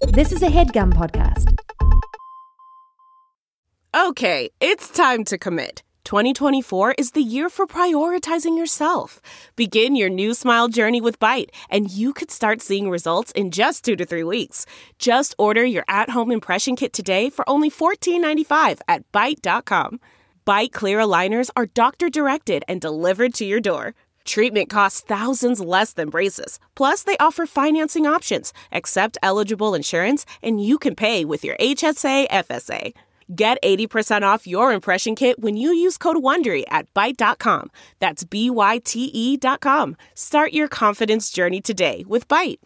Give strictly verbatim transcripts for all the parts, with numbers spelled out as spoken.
This is a HeadGum podcast. Okay, it's time to commit. twenty twenty-four is the year for prioritizing yourself. Begin your new smile journey with Byte, and you could start seeing results in just two to three weeks. Just order your at-home impression kit today for only fourteen ninety-five at byte dot com. Byte Clear aligners are doctor-directed and delivered to your door. Treatment costs thousands less than braces. Plus, they offer financing options, accept eligible insurance, and you can pay with your H S A F S A. Get eighty percent off your impression kit when you use code WONDERY at byte dot com. That's B Y T E dot com. Start your confidence journey today with Byte.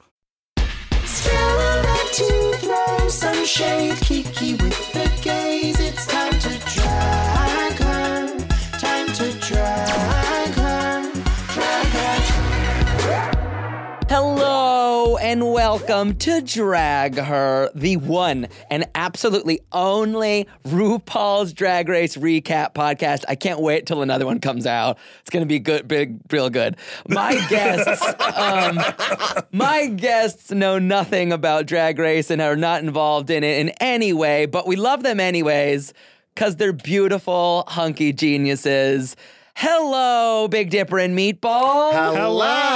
To throw some shade, Kiki with the gaze. It's time to drag her. Time to drag her. Drag her. Hello and welcome to Drag Her, the one and absolutely only RuPaul's Drag Race recap podcast. I can't wait till another one comes out. It's going to be good, big, real good. My guests, um, my guests know nothing about Drag Race and are not involved in it in any way, but we love them anyways because they're beautiful, hunky geniuses. Hello, Big Dipper and Meatball. Hello.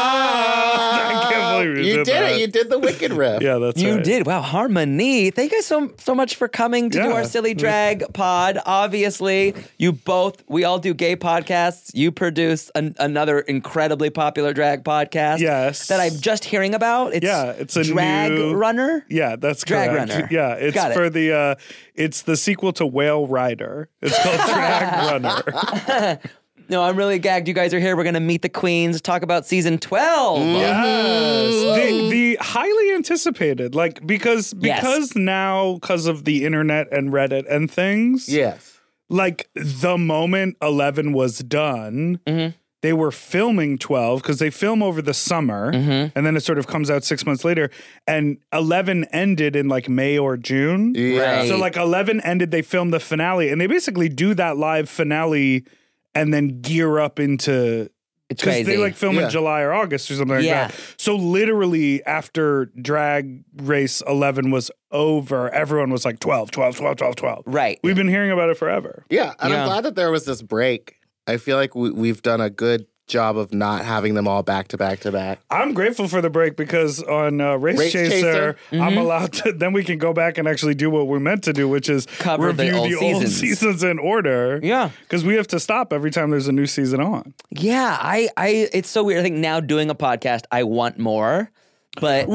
I can't believe you, you did, did it. You did the Wicked riff. Yeah, that's you right. did. Wow, harmony. Thank you guys so so much for coming to yeah. do our silly drag pod. Obviously, you both, we all do gay podcasts. You produce an, another incredibly popular drag podcast. Yes. That I'm just hearing about. It's yeah, it's a Drag new, Runner. Yeah, that's Drag correct. Runner. Yeah, it's Got for it. the uh, it's the sequel to Whale Rider. It's called Drag Runner. No, I'm really gagged. You guys are here. We're going to meet the queens, talk about season twelve. Yes. The, the highly anticipated, like, because Yes. because now, because of the internet and Reddit and things, Yes. like, the moment eleven was done, Mm-hmm. they were filming twelve, because they film over the summer, Mm-hmm. and then it sort of comes out six months later, and eleven ended in, like, May or June. Yeah. Right. So, like, eleven ended, they filmed the finale, and they basically do that live finale and then gear up into... It's Because crazy. they like film Yeah. in July or August or something like Yeah. that. So literally after Drag Race eleven was over, everyone was like twelve, twelve, twelve, twelve, twelve. Right. We've been hearing about it forever. Yeah, and Yeah. I'm glad that there was this break. I feel like we, we've done a good job of not having them all back to back to back. I'm grateful for the break because on uh, Race, Race Chaser, Chaser. I'm allowed to, then we can go back and actually do what we're meant to do, which is Cover the review old the old seasons. seasons in order. Yeah. Because we have to stop every time there's a new season on. Yeah, I, I, it's so weird. I think now doing a podcast, I want more. But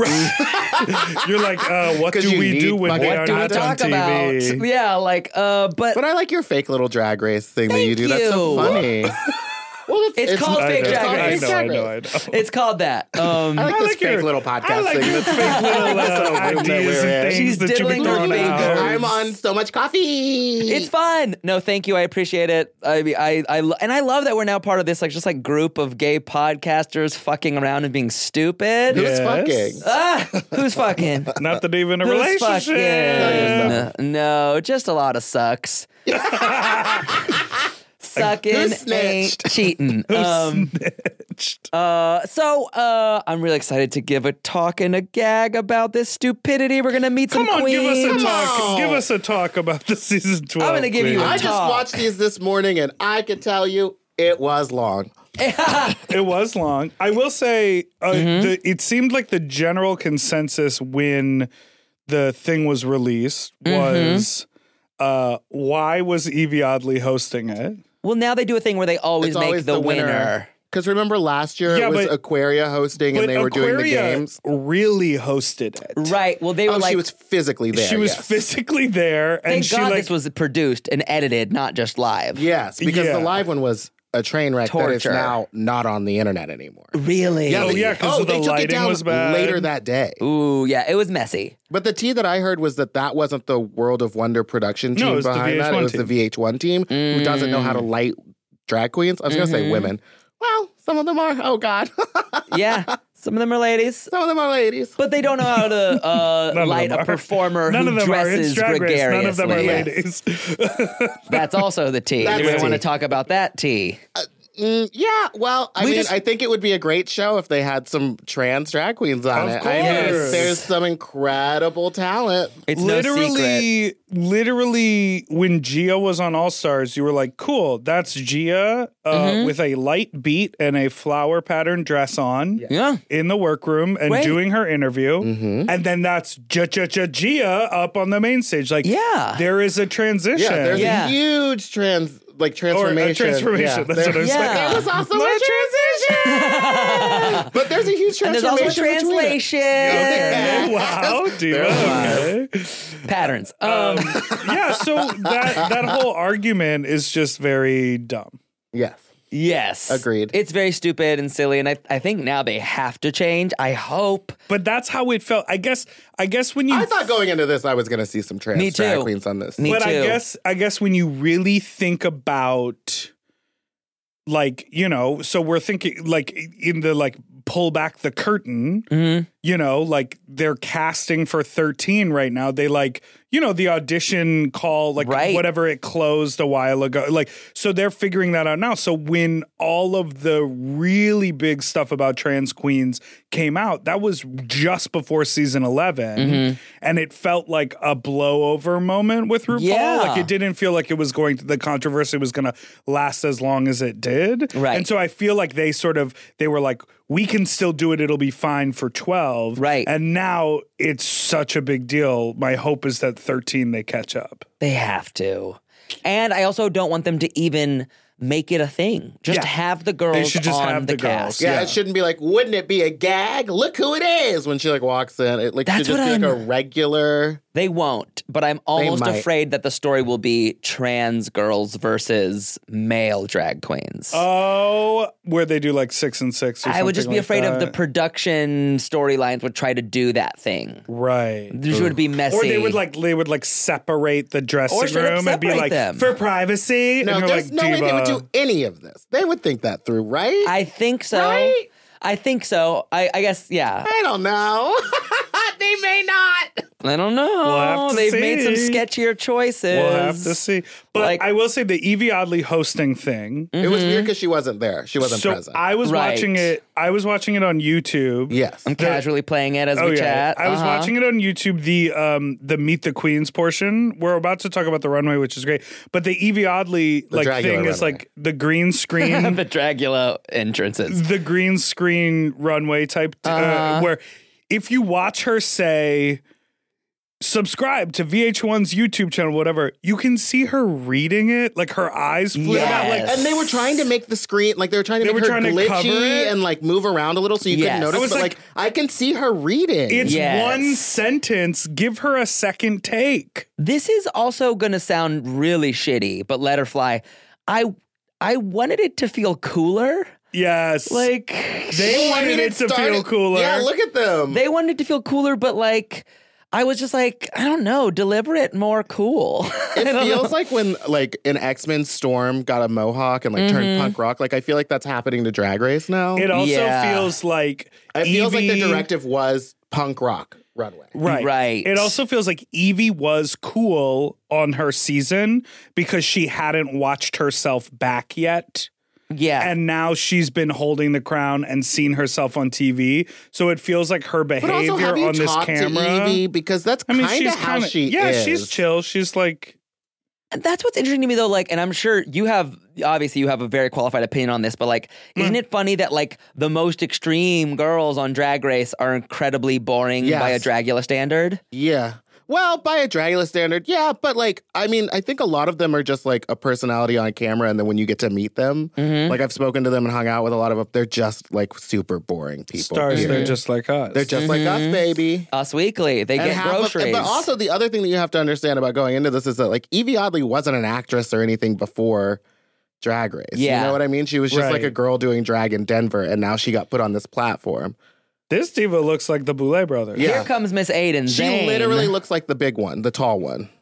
You're like, uh, what 'Cause do you we need do when fucking we are what do we not on talk T V? about? Yeah, like, uh, but, But I like your fake little drag race thing that Thank you do. That's so you. funny. Well, it's, It's called I fake know, drag I race. know, I know, I know. it's called that. Um, I like I this like fake your- little podcast I like thing. your That's fake little uh, That's so weird that ideas we're in. and things She's that you diddling be her throwing fingers. out. I'm on so much coffee. It's fun. No, thank you. I appreciate it. I, mean, I, I, lo- and I love that we're now part of this, like, just like group of gay podcasters fucking around and being stupid. Who's Yes. fucking? Ah, who's fucking? Not that even a Who's relationship. fucking? No, just a lot of sucks. Sucking Who ain't snitched? cheating. Um, uh, so uh, I'm really excited to give a talk and a gag about this stupidity. We're gonna meet some Come on, queens. give us a Come talk. on. Give us a talk about the season twelve. I'm gonna give you a I queen. just talk. watched these this morning, and I can tell you it was long. It was long. I will say, uh, Mm-hmm. the, it seemed like the general consensus when the thing was released Mm-hmm. was, uh, why was Evie Oddly hosting it? Well, now they do a thing where they always It's make always the, winner. Because remember last year Yeah, it was but- Aquaria hosting, But and they were doing the Aquaria games. really hosted it. Right. Well, they were Oh, like, she was physically there. She was yes. physically there, and thank she God like this was produced and edited, not just live. Yes, because Yeah. the live one was a train wreck that is Torture. now not on the internet anymore. Really? Oh, they- yeah, 'cause oh, the they took lighting it down was bad. later that day. Ooh, yeah, it was messy. But the tea that I heard was that that wasn't the World of Wonder production team No, it was the behind that. V H one It was the team. V H one team who doesn't know how to light drag queens. I was going to say Mm-hmm. women. Well, some of them are. Oh, God. Yeah, some of them are ladies. Some of them are ladies. But they don't know how to uh, None of light them a are. performer None who of them are. dresses It's Drag Race. None of them are gregariously. ladies. That's also the tea. That's Do we the want to tea. talk about that tea? Mm, yeah, well, I We mean, just- I think it would be a great show if they had some trans drag queens on Of it. I mean, course. there's some incredible talent. It's no secret. literally, literally, when Gia was on All Stars, you were like, "Cool, that's Gia uh, Mm-hmm. with a light beat and a flower pattern dress on Yeah. in the workroom and Right. doing her interview, Mm-hmm. and then that's Gia Gia Gia Gia up on the main stage. Like, Yeah. there is a transition. Yeah, there's Yeah. a huge trans like or transformation. a transformation. Yeah, That's there- what I was Yeah. saying. There was also Not a transition, but there's a huge And there's also transformation. between it. translation. Okay, wow, Diva. Okay. Patterns. Um, Um, yeah, so that that whole argument is just very dumb. Yes. yes. Agreed. It's very stupid and silly, and I, I think now they have to change. I hope. But that's how it felt. I guess. I guess when you. I thought going into this, I was going to see some trans Me drag too. queens on this. Me but I too. guess. I guess when you really think about, like, you know, so we're thinking like in the like pull back the curtain. Mhm. You know, like they're casting for thirteen right now. They like, you know, the audition call, like Right. whatever it closed a while ago. Like, so they're figuring that out now. So when all of the really big stuff about trans queens came out, that was just before season eleven. Mm-hmm. And it felt like a blowover moment with RuPaul. Yeah. Like it didn't feel like it was going to, the controversy was going to last as long as it did. Right. And so I feel like they sort of, they were like, we can still do it. It'll be fine for twelve. Right. And now it's such a big deal. My hope is that thirteen they catch up. They have to. And I also don't want them to even make it a thing. Just Yeah. have the girls They should just on have the, the girls. cast. Yeah, Yeah. it shouldn't be like, wouldn't it be a gag? Look who it is when she like walks in. It like That's should just what be like I'm- a regular. They won't, but I'm almost might. afraid that the story will be trans girls versus male drag queens. Oh, where they do like six and six. Or I would just something be like afraid of the that. production storylines would try to do that thing. Right. This would be messy. Or they would like they would like separate the dressing straight up room and be separate like them. for privacy. No, and you're there's like, no way they would Diva. do any of this. They would think that through, right? I think so. Right? I think so. I, I guess, yeah. I don't know. They may not. I don't know. We'll have to They've made some see. sketchier choices. We'll have to see. But Like- I will say the Evie Oddly hosting thing. It was weird because she wasn't there. She wasn't So present. I was Right. watching it. I was watching it on YouTube. yes. I'm casually playing it as Oh we yeah, chat. I was Uh-huh. watching it on YouTube. The um the Meet the Queens portion. We're about to talk about the runway, which is great. But the Evie Oddly like Dragula thing is runway. like the green screen, the Dragula entrances. the green screen runway type, uh, Uh-huh. where if you watch her say subscribe to V H one's YouTube channel, whatever, you can see her reading it, like her eyes flip out, like Yes. And they were trying to make the screen like they were trying to They make were her trying to cover glitchy it. and like move around a little so you Yes. couldn't notice. I was But like- like, I can see her reading. it's Yes. one sentence. Give her a second take. This is also going to sound really shitty, but let her fly. I I wanted it to feel cooler. Yes, Like they I wanted mean, it to started- feel cooler. Yeah, look at them. they wanted it to feel cooler, but like I was just like, I don't know, deliver it more cool. It I don't feels know. like when like an X-Men Storm got a mohawk and like Mm-hmm. turned punk rock. Like I feel like that's happening to Drag Race now. It also Yeah. feels like it feels like the Evie- directive was punk rock runway. Right. Right. It also feels like Evie was cool on her season because she hadn't watched herself back yet. yeah. And now she's been holding the crown and seen herself on T V. So it feels like her But behavior also, have you on this talked camera. to Evie? Because that's I mean, kind she's of how kinda, she yeah, is. she's chill. She's like, And that's what's interesting to me though, like, and I'm sure you have, obviously you have a very qualified opinion on this, but like, Mm. isn't it funny that like the most extreme girls on Drag Race are incredibly boring by a Yes. Dragula standard? Yeah. Well, by a Dragula standard, yeah, but like, I mean, I think a lot of them are just like a personality on camera, and then when you get to meet them, Mm-hmm. like I've spoken to them and hung out with a lot of them, they're just like super boring people. stars, period. they're just like us. They're just like us, baby. Us Weekly, they And get half of- groceries. but also the other thing that you have to understand about going into this is that like Evie Oddly wasn't an actress or anything before Drag Race. Yeah. You know what I mean? She was just like Right. a girl doing drag in Denver, and now she got put on this platform. This diva looks like the Boulet brothers. Yeah. Here comes Miss Aiden She Zane. literally looks like the big one, the tall one.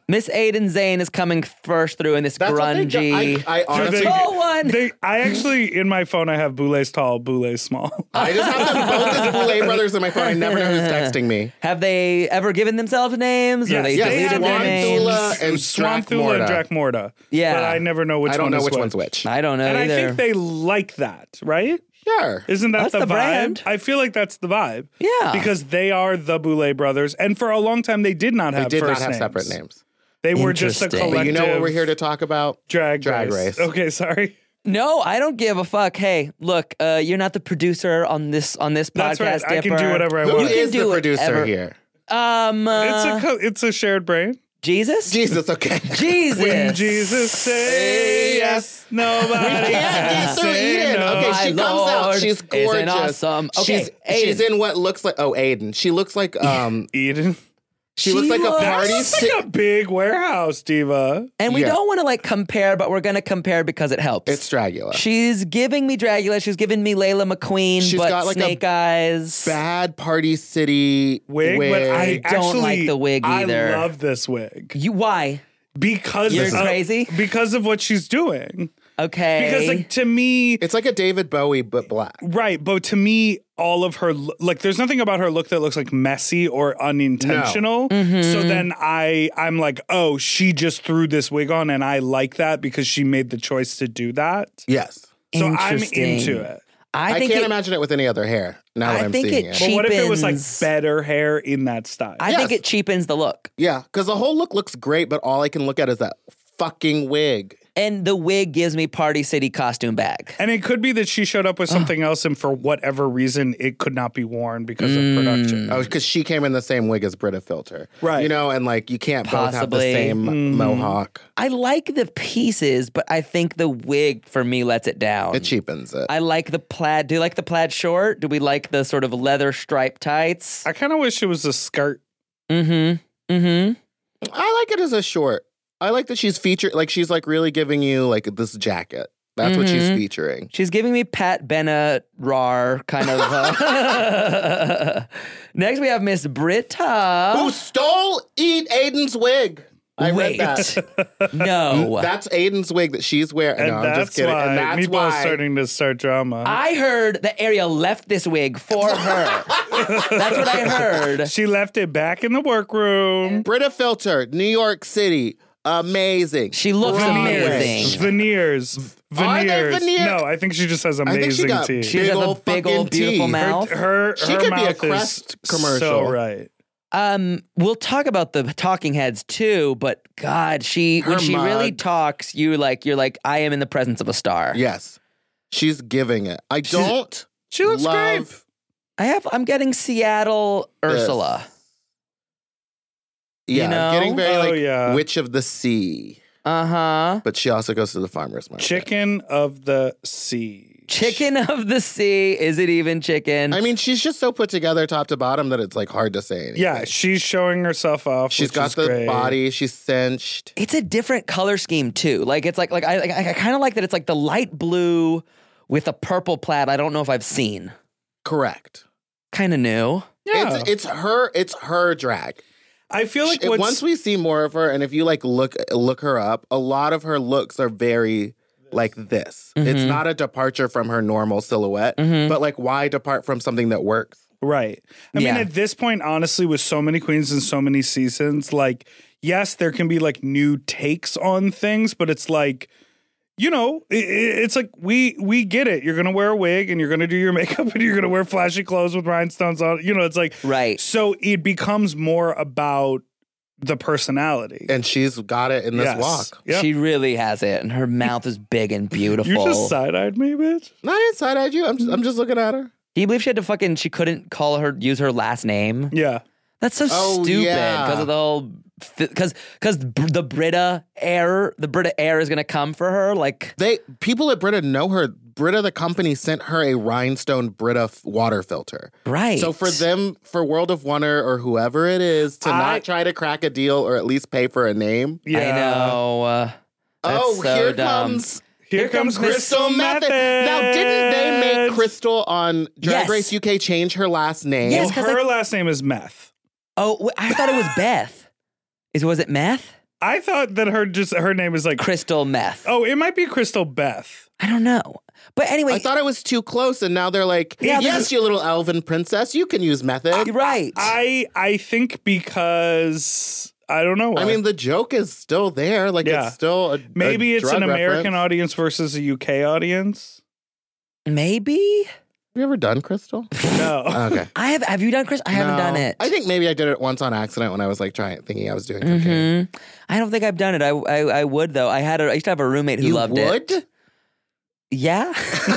Miss Aiden Zane is coming first through in this That's what they do. grungy. I, I honestly, they- tall one. They, I actually, in my phone, I have Boulet's tall, Boulet's small. I just have them both as Boulay brothers in my phone. I never know who's texting me. Have they ever given themselves names? Or Yes, they yes, deleted have their Swan names? Thula and Swan Drac Thula and Morta. Drac Morta. Yeah. But I never know which I don't one know is which which. one's which. I don't know And either. I think they like that, right? Sure. Isn't that That's the, the vibe? brand. I feel like that's the vibe. Yeah. Because they are the Boulet brothers. And for a long time, they did not They have did not first have names. separate names. They were just a Interesting. collective But you know what we're here to talk about? drag, Drag race. race. Okay, sorry. No, I don't give a fuck. Hey, look, uh, you're not the producer on this on this podcast. That's right. I can Dipper. do whatever I Who want. can is do the producer whatever. here? Um, uh, It's a co- it's a shared brain. Jesus. Jesus, okay. Jesus. When Jesus say yes, nobody Can't get through say Eden. no. Okay, she My comes out. Lord She's isn't gorgeous. awesome. Okay, she's, Aiden. she's in what looks like, oh, Aiden. She looks like, um, Eden. she, looks like a looks- party. That's si- like a big warehouse, diva. And we Yeah. don't want to like compare, but we're gonna compare because it helps. It's Dragula. She's giving me Dragula. She's giving me Layla McQueen, She's but got, like, a snake eyes. Bad Party City Wig, wig. but I don't actually, like the wig either. I love this wig You why? because You're of, crazy? because of what she's doing. Okay. Because like to me, It's like a David Bowie, but black. right, but to me, all of her lo- like, there's nothing about her look that looks like messy or unintentional. Mm-hmm. So then I, I'm like, oh, she just threw this wig on, and I like that because she made the choice to do that. Yes. So I'm Interesting. into it. I I, think can't it, imagine it with any other hair now that I I'm think seeing it it. cheap- But what if it was like Cheapens- better hair in that style? I think Yes. it cheapens the look. Yeah, because the whole look looks great, but all I can look at is that fucking wig. And the wig gives me Party City costume bag. And it could be that she showed up with something else, and for whatever reason, it could not be worn because Mm. of production. Oh, because she came in the same wig as Brita Filter. Right. You know, and like you can't both have the Possibly. same Mm-hmm. mohawk. I like the pieces, but I think the wig for me lets it down. It cheapens it. I like the plaid. Do you like the plaid short? Do we like the sort of leather striped tights? I kind of wish it was a skirt. Mm-hmm. Mm-hmm. I like it as a short. I like that she's featured, like she's like really giving you like this jacket. That's what she's Mhm. featuring. She's giving me Pat Bennett rar kind of. Uh... Next, we have Miss Britta. Who stole Eat Aiden's wig? I Wait, read that. no. That's Aiden's wig that she's wearing. And no, I'm that's just kidding. why and that's Meatball's why. starting to start drama. I heard that Ariel left this wig for her. That's what I heard. she left it back in the workroom. Brita Filter, New York City. Amazing. She looks Broadway. amazing. Veneers. Are they Veneers. veneer- No, I think she just has I think she amazing got teeth. She has big a old big fucking old beautiful teeth. mouth. Her, She her could be a mouth Crest is commercial. So right. Um, we'll talk about the talking heads too, but God, she when Her she really mug. talks, you like you're like, I am in the presence of a star. Yes. She's giving it. I don't She looks love great. I have I'm getting Seattle this. Ursula. Yeah, You know? I'm getting very Oh, like yeah. Witch of the Sea. Uh-huh. But she also goes to the farmer's market. Chicken of the sea. Chicken of the sea. Is it even chicken? I mean, she's just so put together top to bottom that it's like hard to say anything. Yeah, she's showing herself off. She's which got is the great. body. She's cinched. it's a different color scheme too. Like it's like like I I, I kind of like that it's like the light blue with a purple plaid. I don't know if I've seen. Correct. Kind of new. Yeah. It's it's her. It's her drag. I feel like It- what's, once we see more of her, and if you like look look her up, a lot of her looks are very like this. Mm-hmm. It's not a departure from her normal silhouette, but like why depart from something that works? right. I Yeah. mean, at this point, honestly, with so many queens and so many seasons, like, yes, there can be like new takes on things, but it's like, you know, i- i- it's like we we get it. You're gonna wear a wig and you're gonna do your makeup and you're gonna wear flashy clothes with rhinestones on. You know, it's like Right. So it becomes more about the personality. And she's got it in this Yes. walk. Yep. She really has it, and her mouth is big and beautiful. You just side eyed me, bitch. Not inside eyed you. I'm just, I'm just looking at her. Can you believe she had to fucking? She couldn't call her use her last name. Yeah. That's so Oh, stupid yeah. because of the whole because because the Brita air the Brita air is gonna come for her. Like They people at Brita know her. Brita, the company, sent her a rhinestone Brita f- water filter. right. So for them, for World of Wonder or whoever it is, to I- not try to crack a deal or at least pay for a name. Yeah. I know. Uh, that's oh, so here dumb. comes Here, Here comes comes Crystal Method. Now, didn't they make Crystal on Drag Yes. Race U K change her last name? Yes. Well, 'cause her I- last name is Meth. Oh, wait, I thought it was Beth. Is was it meth? I thought that her just her name is like Crystal Meth. Oh, it might be Crystal Beth. I don't know. But anyway. I thought it was too close, and now they're like, Yeah, yes, because- you little elven princess, you can use method. Right. I I think because I don't know why. I mean, the joke is still there. Like, Yeah. it's still a maybe a it's drug an American reference. audience versus a U K audience. Maybe. Have you ever done Crystal? No. Okay. I have. Have you done Chris? I haven't No. done it. I think maybe I did it once on accident when I was like trying, thinking I was doing cocaine. hmm I don't think I've done it. I, I I would though. I had a. I used to have a roommate who You loved would? it. Yeah.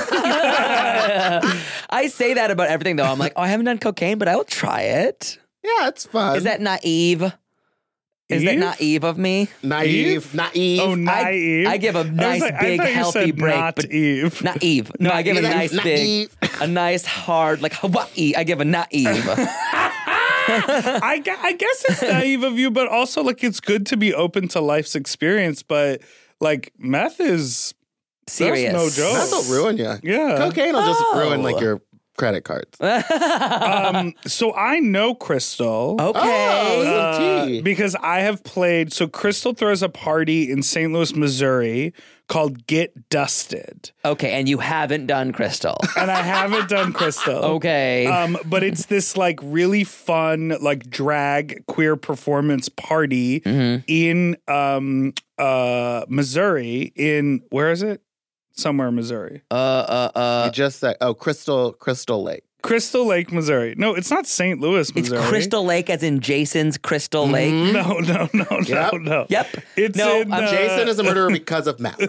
I say that about everything though. I'm like, oh, I haven't done cocaine, but I will try it. Yeah, it's fun. Is that naive? Is that Eve? naive of me? naive? Eve? Naive. Oh, I, naive. I give a I was nice like- I big thought you healthy said break, not but Eve. naive. No, I give a Naive. nice big, Naive. a nice hard like Hawaii. I give a naive. I, gu- I guess it's naive of you, but also like it's good to be open to life's experience. But like meth is Serious. no joke. That'll ruin you. Yeah. Cocaine will just Oh. ruin like your credit cards. um, so I know Crystal. Okay. Oh, uh, tea. because I have played. So Crystal throws a party in Saint Louis, Missouri called Get Dusted. Okay, and you haven't done Crystal. And I haven't done Crystal. Okay. Um, but it's this like really fun, like drag queer performance party Mm-hmm. in um, uh, Missouri. In where is it? Somewhere in Missouri. uh, uh, uh. You just said, oh, Crystal, Crystal Lake. Crystal Lake, Missouri. No, it's not Saint Louis, It's Missouri. Crystal Lake, as in Jason's Crystal Lake. No, no, no, no, Yep. no. Yep. It's No, in, I'm uh, Jason is a murderer because of meth.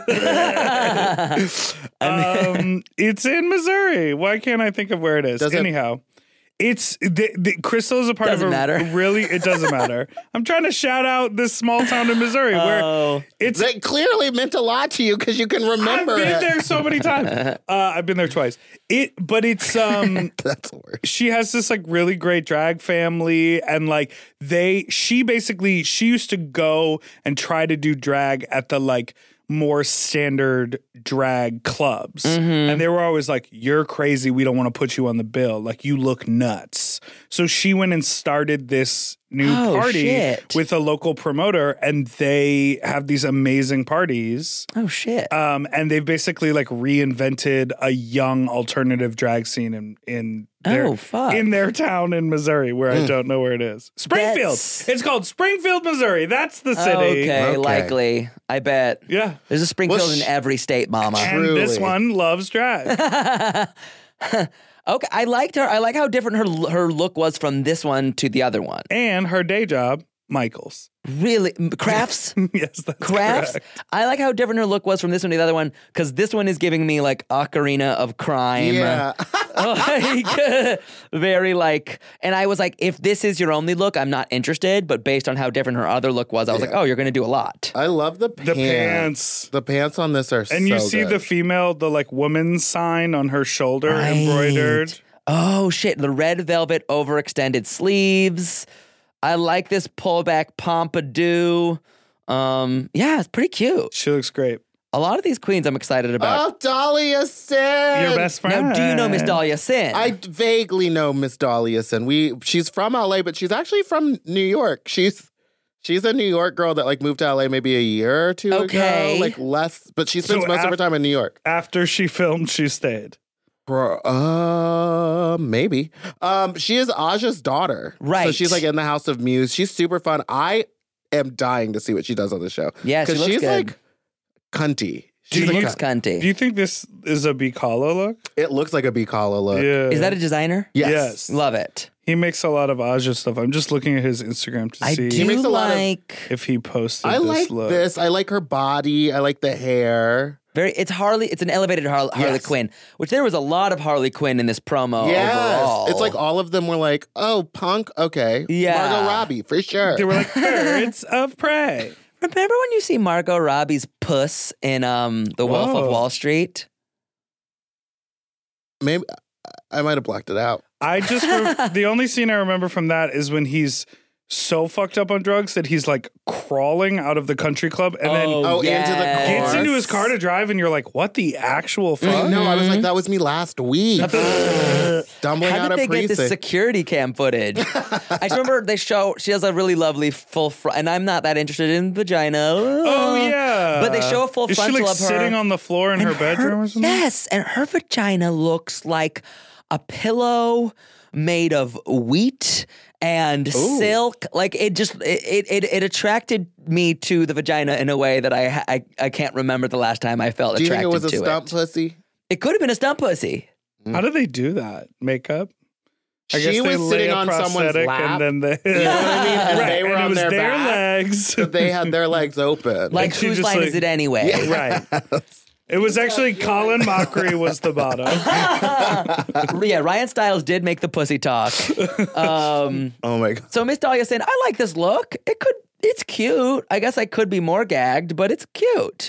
um, it's in Missouri. Why can't I think of where it is? Does it- Anyhow, it's the, the Crystal is a part Doesn't of a matter. really. It doesn't matter. I'm trying to shout out this small town in Missouri where Oh. it's. That clearly meant a lot to you because you can remember I've been it. there so many times. Uh, I've been there twice. It, but it's um. That's the word. she has this like really great drag family, and like they she basically she used to go and try to do drag at the like more standard drag clubs, Mm-hmm. and they were always like, you're crazy, we don't want to put you on the bill, like you look nuts. So she went and started this new Oh, party shit. with a local promoter, and they have these amazing parties. Oh shit. Um, and they've basically like reinvented a young alternative drag scene in in their, Oh, fuck. in their town in Missouri, where I don't know where it is. Springfield. That's- It's called Springfield, Missouri. That's the city. Okay, Okay. likely. I bet. Yeah. There's a Springfield Well, in sh- every state, mama. And this Truly. one loves drag. Okay, I liked her. I like how different her her look was from this one to the other one. And her day job, Michael's. Really, crafts, Yes, that's crafts. correct. I like how different her look was from this one to the other one because this one is giving me like Ocarina of Crime. Yeah. like, very like, and I was like, if this is your only look, I'm not interested. But based on how different her other look was, I was like, oh, you're going to do a lot. I love the pants. The pants. The pants on this are so And you see good. the female, the like woman's sign on her shoulder Right. embroidered. Oh shit, the red velvet overextended sleeves. I like this pullback pompadour. Um, yeah, it's pretty cute. She looks great. A lot of these queens I'm excited about. Oh, Dahlia Sin. Your best friend. Now, do you know Miss Dahlia Sin? I vaguely know Miss Dahlia Sin. We she's from L A, but she's actually from New York. She's she's a New York girl that like moved to L A maybe a year or two Okay. ago. Like less, but she spends So most of her af- time in New York. After she filmed, she stayed. Bro, uh, maybe. Um, she is Aja's daughter. So Right. she's like in the House of Muse. She's super fun. I am dying to see what she does on the show. Yeah, she because looks she's good. like cunty. Do She's you- a Looks cunt. cunty. Do you think this is a Bicala look? It looks like a Bicala look. Yeah. Is that a designer? Yes. Yes. Love it. He makes a lot of Aja stuff. I'm just looking at his Instagram to I see do makes a lot of- like if he posted I this like look. this. I like her body. I like the hair. very. It's Harley. It's an elevated Har- Harley Yes. Quinn, which there was a lot of Harley Quinn in this promo. yes. overall. It's like all of them were like, oh, punk. Okay. Yeah. Margot Robbie, for sure. They were like birds of prey. Remember when you see Margot Robbie's puss in um The Wolf of Whoa. Wall Street? Maybe I might have blacked it out. I just re- the only scene I remember from that is when he's so fucked up on drugs that he's like crawling out of the country club and then Oh, into the car. gets into his car to drive, and you're like, what the actual fuck? No, I was like, that was me last week. Stumbling How out did of they get this precinct. security cam footage? I just remember they show, she has a really lovely full front, and I'm not that interested in vagina. Oh, yeah. But they show a full Is she frontal like of her. sitting on the floor in And her bedroom or something? Yes, and her vagina looks like a pillow made of wheat and silk. Like it just it, it it attracted me to the vagina in a way that I I, I can't remember the last time I felt Do you think attracted it was a to stump it. pussy? It could have been a stump pussy. How do they do that? Makeup? I She guess they was lay sitting a on someone's prosthetic lap. and then they, You know what I mean? And right, they were and it on was their their back. legs. But they had their legs open. Like she whose just, line like- is it anyway? Right. It was actually Colin Mockery was the bottom. Yeah, Ryan Stiles did make the pussy talk. Um, oh my god. so Miss Dahlia saying, I like this look. It could, it's cute. I guess I could be more gagged, but it's cute.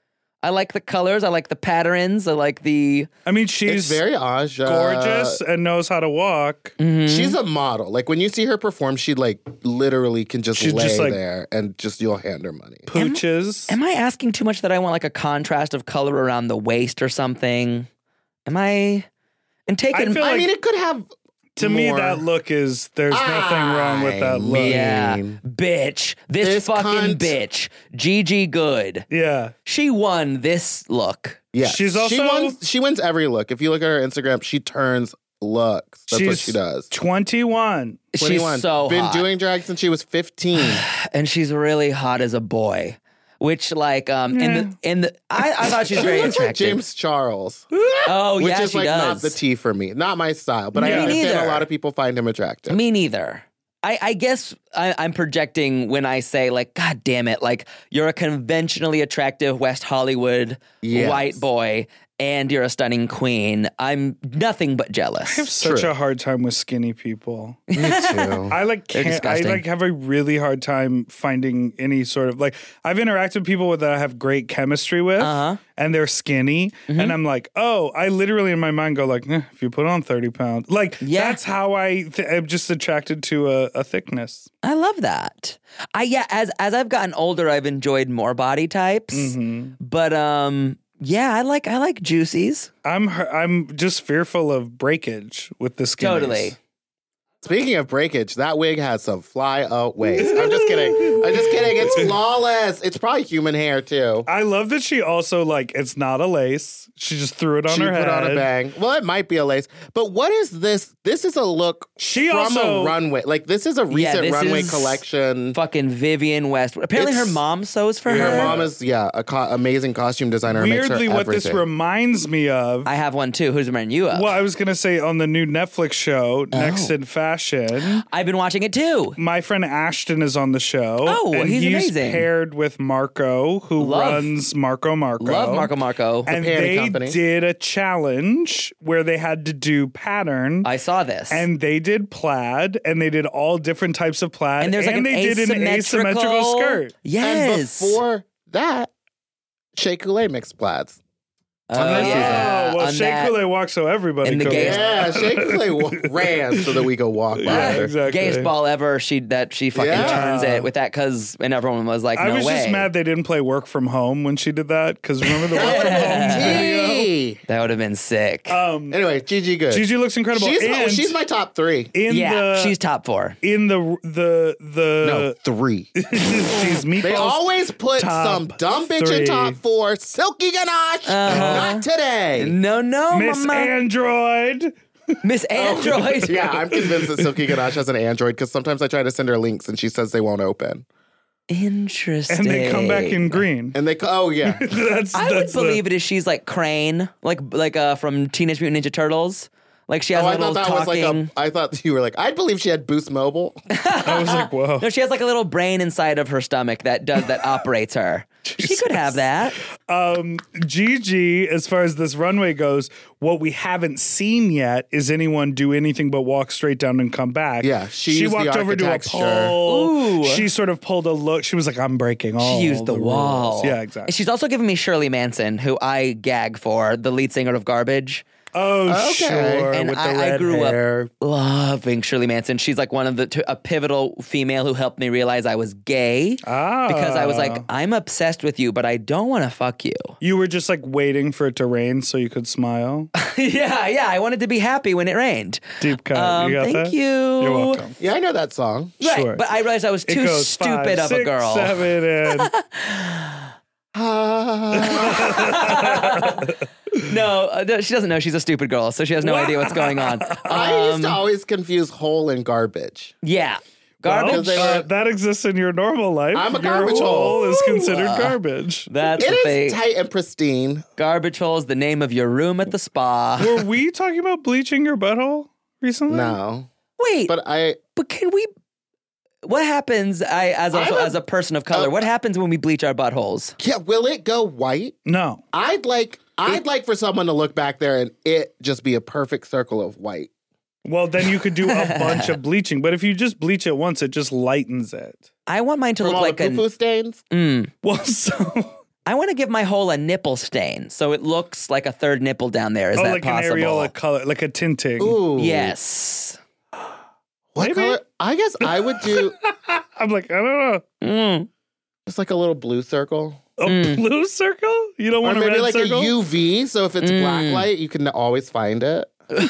I like the colors. I like the patterns. I like the. I mean, It's she's very Aja. gorgeous and knows how to walk. She's a model. Like when you see her perform, she like literally can just She's lay just, like- there and just you'll hand her money. Pooches. Am I asking too much that I want like a contrast of color around the waist or something? Am I? And taking. I feel I like- mean, it could have. To me, more- that look is, there's nothing wrong with that I look. mean- yeah, mean. bitch. This, This fucking cunt. bitch. Gigi Good. Yeah. She won this look. Yeah, She's she also- wins. She wins every look. If you look at her Instagram, she turns looks. That's what She's she does. twenty-one. twenty-one. She's so Been hot. doing drag since she was fifteen. And she's really hot as a boy. Which like um in the in the I, I thought she's She very looks like attractive. James Charles, Oh which yeah, is she like not does. the tea for me. Not my style, but Me I understand neither. a lot of people find him attractive. Me neither. I, I guess I, I'm projecting when I say like, God damn it, like you're a conventionally attractive West Hollywood Yes. white boy and you're a stunning queen. I'm nothing but I have jealous. such True. a hard time with skinny people. Me too. I like They're can't. I disgusting. like have a really hard time finding any sort of like. I've interacted with people that I have great chemistry with, Uh-huh. and they're skinny, Mm-hmm. and I'm like, oh, I literally in my mind go like, eh, if you put on thirty pounds, like Yeah. that's how I. Th- I'm just attracted to a, a thickness. I love that. I yeah, as as I've gotten older, I've enjoyed more body types. Mm-hmm. But um yeah, I like I like juicies. I'm her- I'm just fearful of breakage with the skinnies. Totally. Speaking of breakage, that wig has some fly out ways. I'm just kidding. I'm just kidding. It's flawless. It's probably human hair too. I love that she also like it's not a lace. She just threw it on She her put head. on a bang. Well, it might be a lace, but what is this? This is a look She from also- a runway. Like this is a recent this runway is collection. Fucking Vivian West. Apparently her It's- mom sews for her. Her mom is yeah, a co- amazing costume designer. who makes her Weirdly, what this everything. reminds me of. I have one too. Who's wearing you up? Well, I was gonna say on the new Netflix show, Oh. Next in Fashion, I've been watching it too. my friend Ashton is on the show. Oh, and he's he's amazing. paired with Marco, who Love. runs Marco Marco. Love Marco Marco. And parody they company. did a challenge where they had to do pattern. I saw this. and they did plaid, and they did all different types of plaid, And there's like an they did an asymmetrical asymmetrical skirt. And Yes. before that, Shea Coulee mixed plaids. Oh, on that yeah. Oh, well, On Shea that- Coulee walks so everybody in the could. gay- Yeah, Shea Coulee wa- ran so that we could walk by Yeah, her. exactly. Gayest ball ever. She that she fucking Yeah. turns it with that because and everyone was like, I no was way. just mad they didn't play Work From Home when she did that, because remember the Work From Home video? Hey. That would have been sick. Um, Anyway, Gigi good. Gigi looks incredible. she's, my, and she's my top three. in yeah, the she's top four. in the the the No, three. she's meatballs. They always put top some dumb bitch three. in top four. Silky Ganache. Not today. No, no, Miss mama. Android. Miss Android. Yeah, I'm convinced that Silky Ganache has an Android because sometimes I try to send her links and she says they won't open. Interesting. And they come back in green. And they, oh yeah. that's I would that's the- believe it if she's like Crane, like like uh from Teenage Mutant Ninja Turtles. Like she has Oh, a I little thought that was like talking. a, I thought you were like, I believe she had Boost Mobile. I was like, whoa. No, she has like a little brain inside of her stomach that does that operates her. She could have that. Um, Gigi, as far as this runway goes, what we haven't seen yet is anyone do anything but walk straight down and come back. Yeah, she she used the walked over to a architecture. pole. Ooh. She sort of pulled a look. She was like, "I'm breaking all." She used the, wall. rules." Yeah, exactly. She's also giving me Shirley Manson, who I gag for, the lead singer of Garbage. Oh, Okay. sure. And with the I, I red grew hair. up loving Shirley Manson. She's like one of the t- a pivotal female who helped me realize I was gay Ah. because I was like, I'm obsessed with you, but I don't want to fuck you. You were just like waiting for it to rain so you could smile. yeah, yeah. I wanted to be happy when it rained. Deep cut. Um, you got thank that? you. You're welcome. Yeah, I know that song. Right, Sure. but I realized I was It too goes stupid five, of a six, girl. Seven, and No, uh, no, she doesn't know she's a stupid girl, so she has no idea what's going on. I used to Um, always confuse hole and garbage. Yeah, Well, garbage. they uh, were- that exists in your normal life. I'm a Your garbage hole. is considered garbage. That's It the is thing. tight and pristine. Garbage hole is the name of your room at the spa. Were we talking about bleaching your butthole recently? No, Wait, but, but I can we? What happens? I as also I'm a- as a person of color, uh, what happens when we bleach our buttholes? yeah. Will it go white? No. I'd like I'd like for someone to look back there and it just be a perfect circle of white. Well, then you could do a bunch of bleaching. But if you just bleach it once, it just lightens it. I want mine to From look all like the a. poo-poo stains. Mm, Well, so I want to give my hole a nipple stain, so it looks like a third nipple down there. Is oh, that like possible? an areola color, like a tinting. Ooh. Yes. What Maybe. color? I guess I would do I'm like, I don't know. Mm. just like a little blue circle. A Mm. blue circle? You don't Or want a maybe red like circle? a U V, so if it's Mm. black light, you can always find it.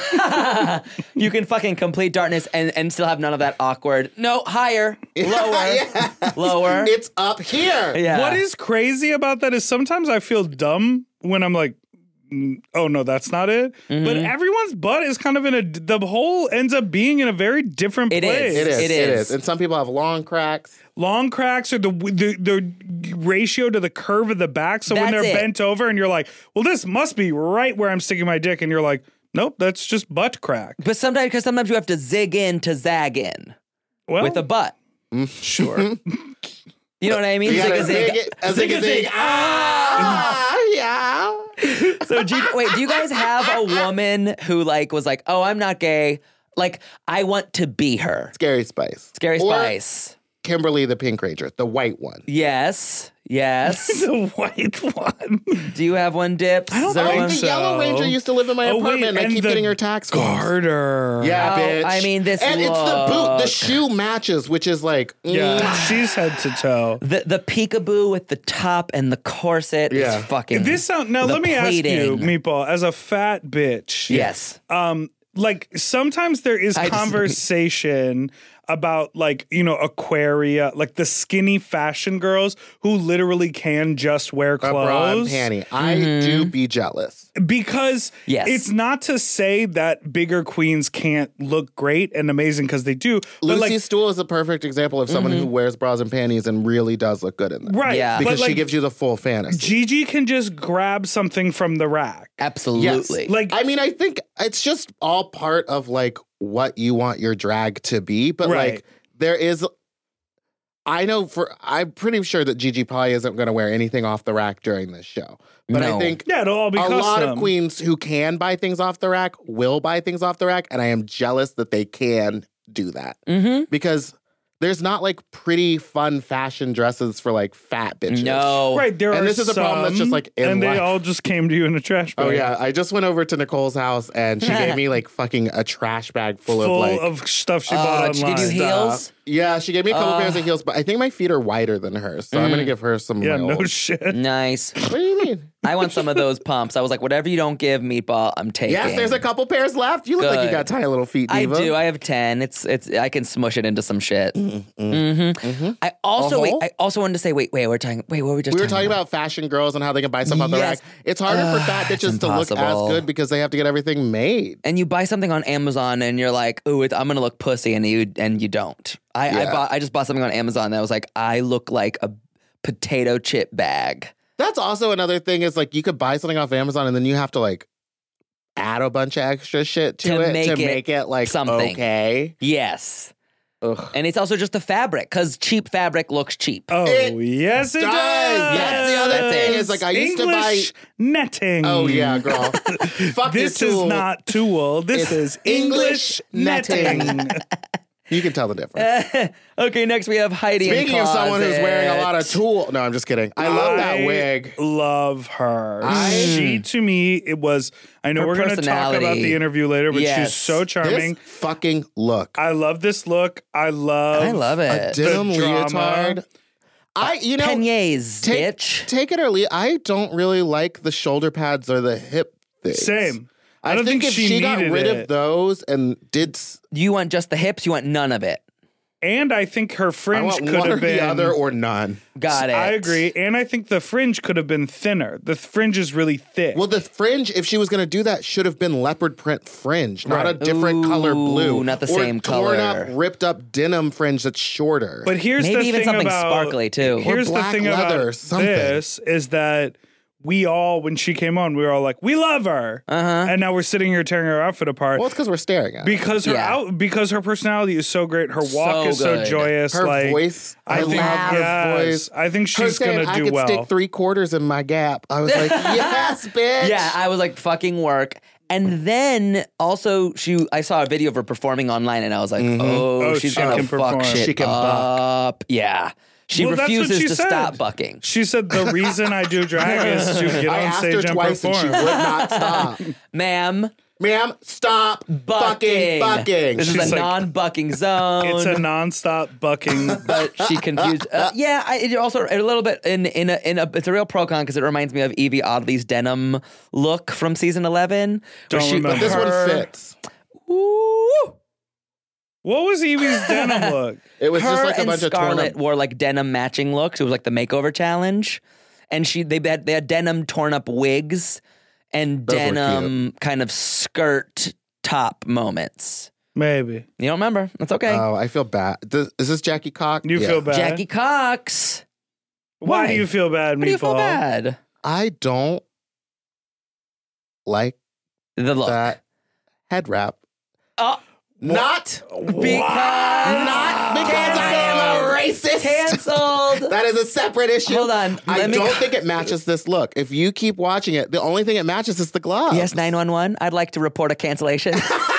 You can fucking complete darkness and, and still have none of that awkward. No, higher, lower, Yeah. lower. It's up here. Yeah. What is crazy about that is sometimes I feel dumb when I'm like, mm, oh no, that's not it. Mm-hmm. But everyone's butt is kind of in a, the hole ends up being in a very different It is. place. It is. It It is. is. And some people have long cracks. Long cracks or the, the the ratio to the curve of the back. So when That's they're it. bent over and you're like, well, this must be right where I'm sticking my dick. And you're like, nope, that's just butt crack. But sometimes, because sometimes you have to zig in to zag in Well, with a butt. sure. You know what I mean? You Zig gotta a zig. zig it- a zig a zig. Ah, yeah. So, do you, wait, do you guys have a woman who like was like, oh, I'm not gay. Like, I want to be her. Scary Spice. Scary Or Spice. Kimberly the Pink Ranger, the white one. Yes. Yes. The white one. Do you have one, Dips? I don't Is there think Oh, one? the so. Yellow Ranger used to live in my Oh, wait, apartment, and I and keep the getting her tax forms. Garter. Yeah, Oh, bitch. I mean, this and it's the boot. The look. shoe matches, which is like, Yeah, mm. she's head to toe. The the peekaboo with the top and the corset Yeah. is fucking. This sound now. the Let me ask you, pleating. Meatball, as a fat bitch. Yes. Um, like sometimes there is I just- conversation about like you know Aquaria, like the skinny fashion girls who literally can just wear a bra and clothes. panty. I Mm-hmm. do be jealous. Because Yes. it's not to say that bigger queens can't look great and amazing because they do. But Lucy like, Stool is a perfect example of someone who wears bras and panties and really does look good in them. right? Yeah. Because but like, she gives you the full fantasy. Gigi can just grab something from the rack. Absolutely. Like I mean, I think it's just all part of like what you want your drag to be, but Right. like there is. I know for I'm pretty sure that Gigi probably isn't going to wear anything off the rack during this show, but No. I think yeah, it'll all be a custom. lot of queens who can buy things off the rack will buy things off the rack, and I am jealous that they can do that mm-hmm. because there's not like pretty fun fashion dresses for like fat bitches. No. Right, there And are this is a problem that's some, just, like, in and they life. all just came to you in a trash bag. Oh yeah, I just went over to Nicole's house and she gave me like fucking a trash bag full, full of like of stuff she Uh, bought did you online. do heels? stuff. Yeah, she gave me a couple Uh. pairs of heels, but I think my feet are wider than hers, so I'm gonna give her some. Of Yeah, my no old. shit. Nice. What do you mean? I want some of those pumps. I was like, whatever you don't give, Meatball, I'm taking. Yes, there's a couple pairs left. You look like you Good. got tiny little feet, I Diva. do. I have ten. It's it's. I can smush it into some shit. Mm-hmm. I also A wait. hole? I also wanted to say. Wait, wait. We're talking. Wait, what were we just? We were talking about fashion girls and how they can buy stuff off the Yes. rack. It's harder for fat it's bitches to look impossible. as good because they have to get everything made. And you buy something on Amazon, and you're like, "Ooh, it, I'm gonna look pussy," and you and you don't. I, I Yeah. bought. I just bought something on Amazon that was like, I look like a potato chip bag. That's also another thing is like you could buy something off Amazon and then you have to like add a bunch of extra shit to, To it make to it make it like something. okay. Yes, Ugh. and it's also just the fabric because cheap fabric looks cheap. Oh, It yes, it does. does. That's the other thing is, like, I used to buy- English netting. Oh yeah, girl. Fuck This your is tool. not tool. This It's is English English netting. netting. You can tell the difference. Okay, next we have Heidi in Speaking of someone who's wearing a lot of Closet. tulle. No, I'm just kidding. I love that wig. Love her. I- she to me, it was. I know Her we're going to talk about personality. the interview later, but Yes. she's so charming. This fucking look. I love this look. I love. I love A it. denim the drama. leotard. I, you know, Peignets, take, bitch. take it or leave. I don't really like the shoulder pads or the hip things. Same. I I, don't think, think if she she, got needed rid it. of those and did, s- You want just the hips? You want none of it? And I think her I fringe want could one or have been. the other or none. Got it. I agree. And I think the fringe could have been thinner. The fringe is really thick. Well, the fringe, if she was going to do that, should have been leopard print fringe, not a different Ooh, color blue. not the or same torn color. up, ripped up denim fringe that's shorter. But here's Maybe the even thing something about, sparkly, too. Or Here's the black thing leather, about something. this is that we all, when she came on, we were all like, we love her. Uh-huh. And now we're sitting here tearing her outfit apart. well, it's because we're staring at her. because her Yeah. out, because her personality is so great. Her walk So is so good. joyous. Her like, voice, I I think, love her yes, voice. I think Her she's saying, gonna I do could well. stick three quarters in my gap. I was like, yes, bitch. Yeah, I was like, fucking work. And then also, she, I saw a video of her performing online, and I was like, oh, Oh, she's she gonna can fuck perform. shit She can buck. up. Yeah, she Well, that's what refuses she to said. stop bucking. She said the reason I do drag is to get I on asked stage her and twice and she perform. would not stop. Ma'am, Ma'am, stop bucking. fucking bucking. This is She's a like- non-bucking zone. It's a nonstop bucking. but she confused. Uh, yeah, I, it also a little bit in in a, in a it's a real pro con because it reminds me of Evie Oddly's denim look from season eleven. where Don't remember. But this one her- fits. Ooh. What was Evie's denim look? It was Her just like a and bunch of torn Scarlett up. wore like denim matching looks. It was like the makeover challenge, and she they had they had denim torn up wigs and Those were denim kind of skirt top moments. Maybe. You don't remember? That's okay. Oh, I feel bad. This, is this Jackie Cox? You Yeah. feel bad? Jackie Cox. Why, Why? do you feel bad, What do you feel Meatball? bad? I don't like The look. that head wrap. Oh, Not because Not because I am a racist. Canceled. That is a separate issue. Hold on. I Let me- don't think it matches this look. If you keep watching it, the only thing it matches is the glove. Yes, nine one one. I'd like to report a cancellation.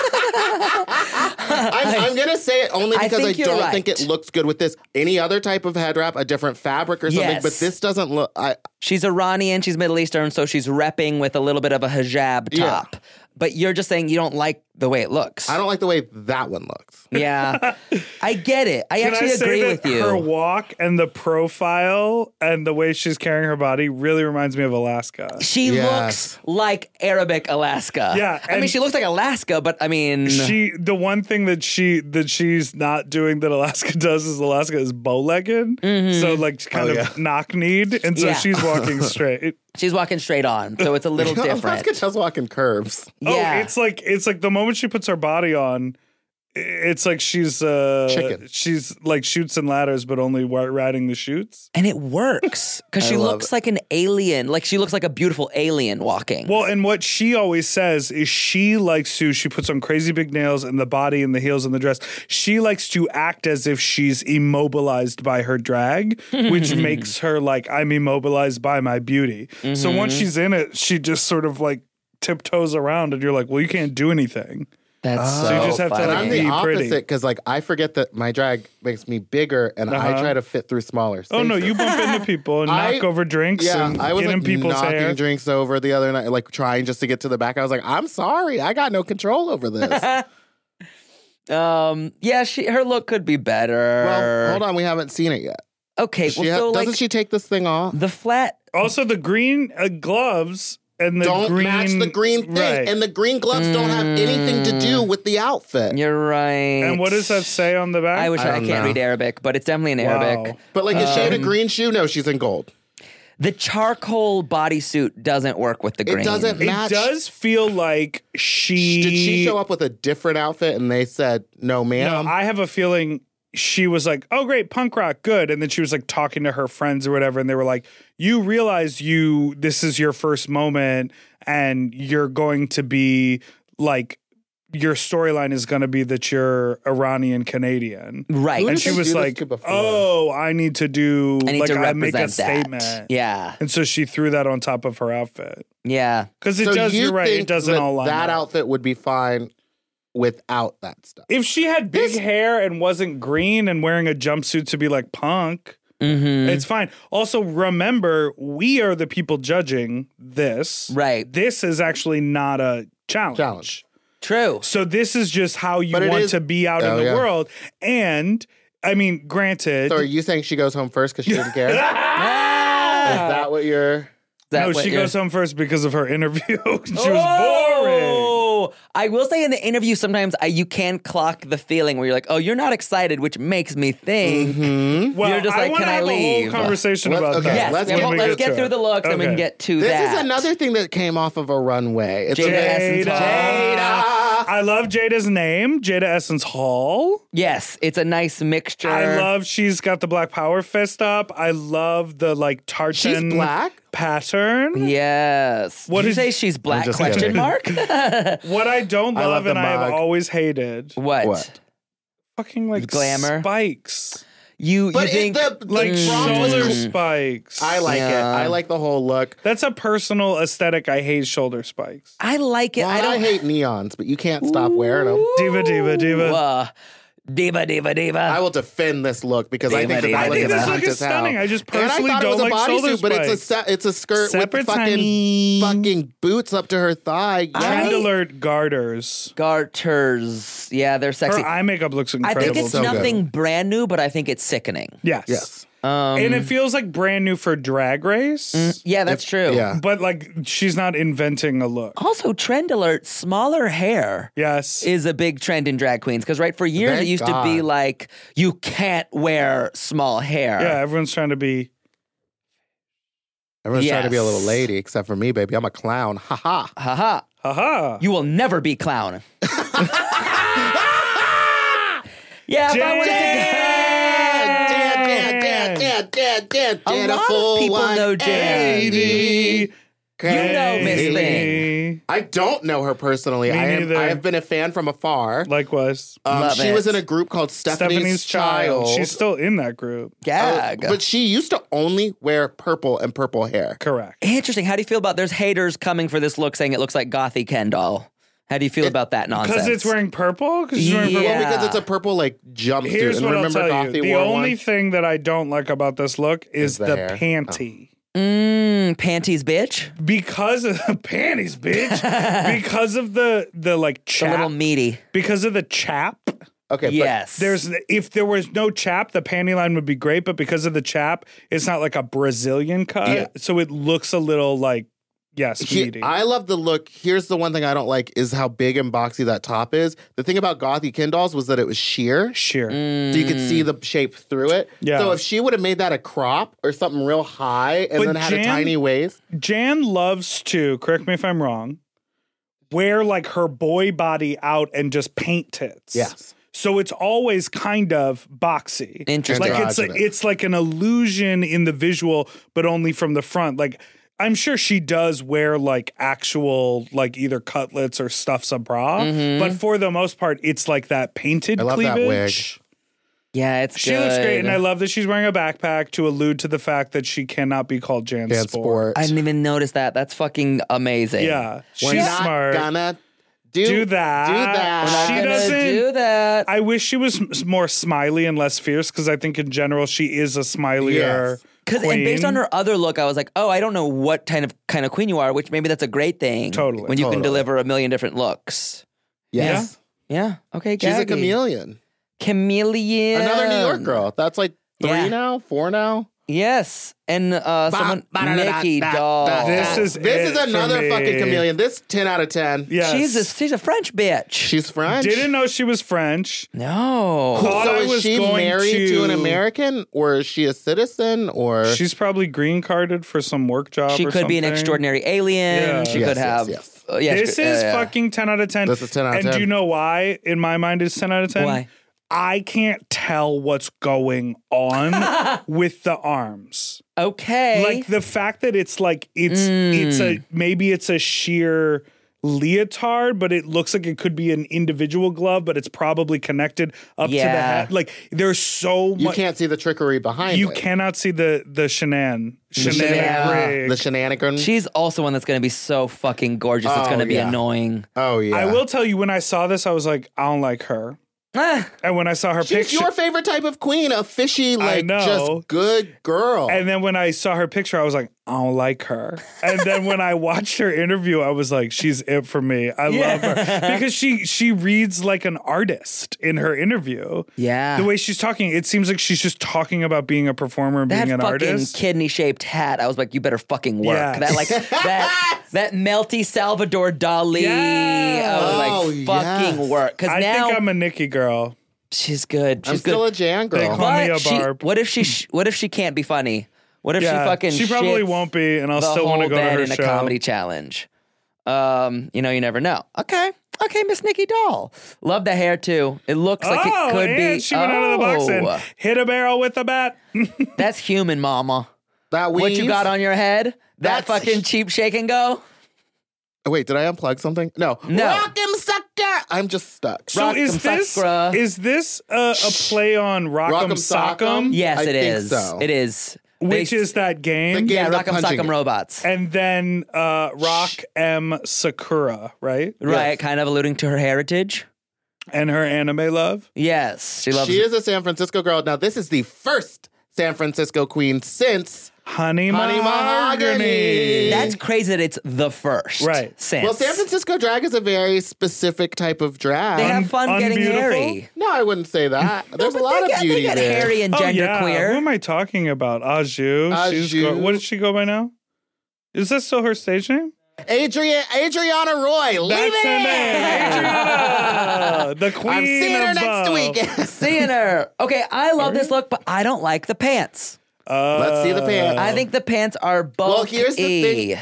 I'm, I'm gonna say it only I because I, think you're don't right. think it looks good with this. Any other type of head wrap, a different fabric or something, Yes. but this doesn't look. I She's Iranian, she's Middle Eastern, so she's repping with a little bit of a hijab Yeah. top. But you're just saying you don't like the way it looks. I don't like the way that one looks. Yeah. I get it. I Can actually I say agree that with you. her walk and the profile and the way she's carrying her body really reminds me of Alaska. She Yes. looks like Arabic Alaska. Yeah, I mean, and- she looks like Alaska, but I mean, She the one thing that she that she's not doing that Alaska does is Alaska is bow legged, so like kind Oh, of yeah. knock kneed, and so Yeah. she's walking straight. she's walking straight on, so it's a little different. Alaska does walk in curves. Yeah. Oh, it's like it's like the moment she puts her body on, i- it's like she's uh Chicken. She's like shoots and ladders, but only wi- riding the chutes. And it works because I she love looks it. like an alien. Like she looks like a beautiful alien walking. Well, and what she always says is she likes to, she puts on crazy big nails and the body and the heels and the dress. She likes to act as if she's immobilized by her drag, which makes her like, I'm immobilized by my beauty. So once she's in it, she just sort of like tiptoes around and you're like, well, you can't do anything. That's so, So you just have to, funny. And I'm the Be opposite pretty. because like I forget that my drag makes me bigger and I Uh-huh. try to fit through smaller spaces. Oh no, you bump into people and I- knock over drinks Yeah, and I was get like in people's knocking hair. drinks over the other night, like trying just to get to the back. I was like, I'm sorry, I got no control over this. Um, yeah, she her look could be better. well, hold on, we haven't seen it yet. Okay, She well, ha- so doesn't like she take this thing off? the flat. Also, the green uh, gloves and the don't green match the green thing, right. and the green gloves don't have anything to do with the outfit. You're right. And what does that say on the back? I wish I I, don't can't know. read Arabic, but it's definitely in Wow. Arabic. But like, is she in a Um, green shoe? No, she's in gold. The charcoal bodysuit doesn't work with the green. It doesn't It match. does feel like she Did she show up with a different outfit and they said, no, No, ma'am? I have a feeling she was like, "Oh, great, punk rock, good." And then she was like talking to her friends or whatever, and they were like, "You realize you this is your first moment, and you're going to be like." Your storyline is going to be that you're Iranian Canadian. Right. Who And did she they was do this like, to before? "Oh, I need to do I need like to I make a represent that. statement." Yeah. And so she threw that on top of her outfit. Yeah. Cuz it So does you you're right, it think doesn't that all line that up. outfit would be fine without that stuff. If she had big This- hair and wasn't green and wearing a jumpsuit to be like punk, Mm-hmm. it's fine. Also, remember, we are the people judging this. Right. This is actually not a challenge. Challenge. True. So this is just how you But it want is- to be out Oh, in the yeah. world. And, I mean, granted. So are you saying she goes home first because she didn't care? Is Ah! that what you're... That no, what she you're- goes home first because of her interview. she was boring. Oh, I will say in the interview sometimes I, you can clock the feeling where you're like, oh, you're not excited, which makes me think. Well, You're just I like, want to can I have a leave? whole conversation Let's- about okay, that. Yes, let's let's, get- when we let's get to through it. the looks and we can Okay. get to This that. is another thing that came off of a runway. It's Jada a Essence Hall. Jada. I love Jada's name, Jada Essence Hall. Yes, it's a nice mixture. I love she's got the black power fist up. I love the like She's tartan black. pattern. Yes. What Did you is- say she's black? just Question kidding. mark. What I don't I love love the and I have mug. always hated, what? What? fucking like Glamour? spikes, You But you it- think the, like the prompt was shoulder cool. spikes. I like Yeah. it. I like the whole look. That's a personal aesthetic. I hate shoulder spikes. I like it. Well, I I, don't hate neons, but you can't stop wearing them. Diva, diva, diva. Uh, diva, diva, diva. I will defend this look because I Diva, think that, diva, that I look think is this hot look is as hell. stunning. I just And I personally thought don't it was like a shoulder bodysuit, but it's a spikes. se- it's a skirt Separate with fucking tiny- fucking boots up to her thigh. I- Yeah. Trend alert garters. Garters. Yeah, they're Her sexy. eye makeup looks I incredible. think it's So good. nothing brand new, but I think it's sickening. yes. Yes. Um, and it feels like brand new for Drag Race. yeah, that's true. Yeah. But like she's not inventing a look. Also, trend alert: smaller hair Yes. is a big trend in drag queens because right for years Thank it used to be God. like you can't wear small hair. yeah, everyone's trying to be Everyone's trying to be a little Yes. lady, except for me, baby. I'm a clown. Ha ha. Haha. haha. You will never be clown. yeah, if I wanted to Dan, Dan, Dan, Dan, Dan, Dan, A Dan, lot of full people know Jan. eighty. You know Miss Crazy. Thing. I don't know her personally. Me I am, neither. I have been a fan from afar. Likewise. Um, Love she it. was in a group called Stephanie's, Stephanie's Child. She's still in that group. Gag. Uh, but she used to only wear purple and purple hair. Correct. Interesting. How do you feel about there's haters coming for this look saying it looks like Gothy Ken doll? How do you feel about that nonsense? Because it's wearing purple? Because she's wearing purple? Yeah. Well, because it's a purple like jumpsuit. Here's and what I'll remember tell Gothy you. The wore only one? thing that I don't like about this look is, Is the the, hair. panty. Mm, panties, bitch. Because of the panties, bitch. because of the the like It's a chap. little meaty. because of the chap. Okay, Yes. There's if there was no chap, the panty line would be great, but because of the chap, it's not like a Brazilian cut, Yeah. so it looks a little like yes, but he- meaty. I love the look. Here's the one thing I don't like is how big and boxy that top is. The thing about Gothy Ken dolls was that it was sheer. Sheer. So you could see the shape through it. Yeah. So if she would have made that a crop or something real high and But then had a Jan- tiny waist. Jan loves to, correct me if I'm wrong, wear like her boy body out and just paint tits. Yes. So it's always kind of boxy. Interesting. Like it's a, Androgynous. it's like an illusion in the visual, but only from the front. Like I'm sure she does wear like actual like either cutlets or stuffs a bra, Mm-hmm. but for the most part, it's like that painted I love that cleavage. wig. Yeah, it's She good. looks great, and I love that she's wearing a backpack to allude to the fact that she cannot be called Jan, Jan Sport. Sport. I didn't even notice that. That's fucking amazing. Yeah, We're she's not smart. gonna do, Do that. Do We're not that. She gonna doesn't- do that. I wish she was m- more smiley and less fierce because I think in general she is a smilier. Yes. Because and based on her other look, I was like, oh, I don't know what kind of kind of queen you are, which maybe that's a great thing. Totally. When you can Totally. deliver a million different looks. Yes. Yeah. Okay. She's a gaggy. chameleon. Chameleon. Another New York girl. That's like three Yeah. now, four now. Yes, and uh, someone Ba- ba- da- da- Nikki da- doll. da- da- This is this it is another for me. fucking chameleon. This ten out of ten. Yes. She's a she's a French bitch. She's French. Didn't know she was French. no. Thought so I is was she going married to... to- an American, or is she a citizen, or She's probably green carded for some work job. She or could be an something. extraordinary alien. Yeah. She Yes, could yes, have. yes. uh, yeah, This she- is uh, yeah. fucking ten out of ten. This is ten out of and ten. do you know why? In my mind, it's ten out of ten. Why? I can't tell what's going on with the arms. Okay. Like the fact that it's like it's it's Mm. a maybe it's a sheer leotard, but it looks like it could be an individual glove, but it's probably connected up to the Yeah. head. Like there's so You much. can't see the trickery behind You it. cannot see the the shenan. The Shenan. The shenanigans. She's also one that's going to be so fucking gorgeous. It's Oh, going to be yeah. annoying. oh, yeah. I will tell you, when I saw this, I was like, I don't like her. Ah, And when I saw her She's picture, your favorite type of queen, a fishy, like, know. just good girl. and then when I saw her picture, I was like, I don't like her. And then when I watched her interview, I was like, she's it for me. I love her because she she reads like an artist in her interview. yeah. The way she's talking, it seems like she's just talking about being a performer and that being an fucking artist. kidney shaped hat. I was like, you better fucking work. Yes. That like that that melty Salvador Dali. Yes. I was like, Oh, fucking yes. work. Because I now think I'm a Nikki girl. she's good. She's I'm still good. a Jan They girl. call me a But she, barb. what if she? sh- What if she can't be funny? What if Yeah, she fucking? she probably shits won't be, and I'll the still want to whole go to bed her in show. a comedy challenge. Um, you know, you never know. Okay, okay, Miss Nikki Doll. Love the hair too. It looks like oh, it could and be. she went out of the box Oh, and hit a barrel with a bat. that's human, Mama. That weave. What you got on your head? That That's- fucking cheap shake and go. Oh, wait, did I unplug something? No. No. Rock'em sucker. I'm just stuck. So Rock'em is this Sock'em. is this a, a play on Rock'em Rock'em Sock'em? Sock'em? Yes, I it think is. so. It is. Which They- is that game? The game. yeah, the Rock'em punching Sock'em game. Robots. And then uh, Rock M Sakura, right? Right, Yes. kind of alluding to her heritage. And her anime love. Yes, she loves. She is a San Francisco girl. Now, this is the first San Francisco queen since. Honey, Honey Mahogany. Mahogany. That's crazy that it's the first. Right. Since. Well, San Francisco drag is a very specific type of drag. They have fun getting Unbeautiful? hairy. no, I wouldn't say that. There's No, a but lot they of get, beauty They get there. hairy and Oh, genderqueer. yeah. Who am I talking about? Aju. She's Aju. go- what does she go by now? Is that still her stage name? Adrian, Adriana Roy. Leave That's it. her name. Adriana, the queen I'm seeing her of next Bo. week. Seeing her. Okay, I love this look, but I don't like the pants. Uh, Let's see the pants. I think the pants are bulky. Well, here's the thing.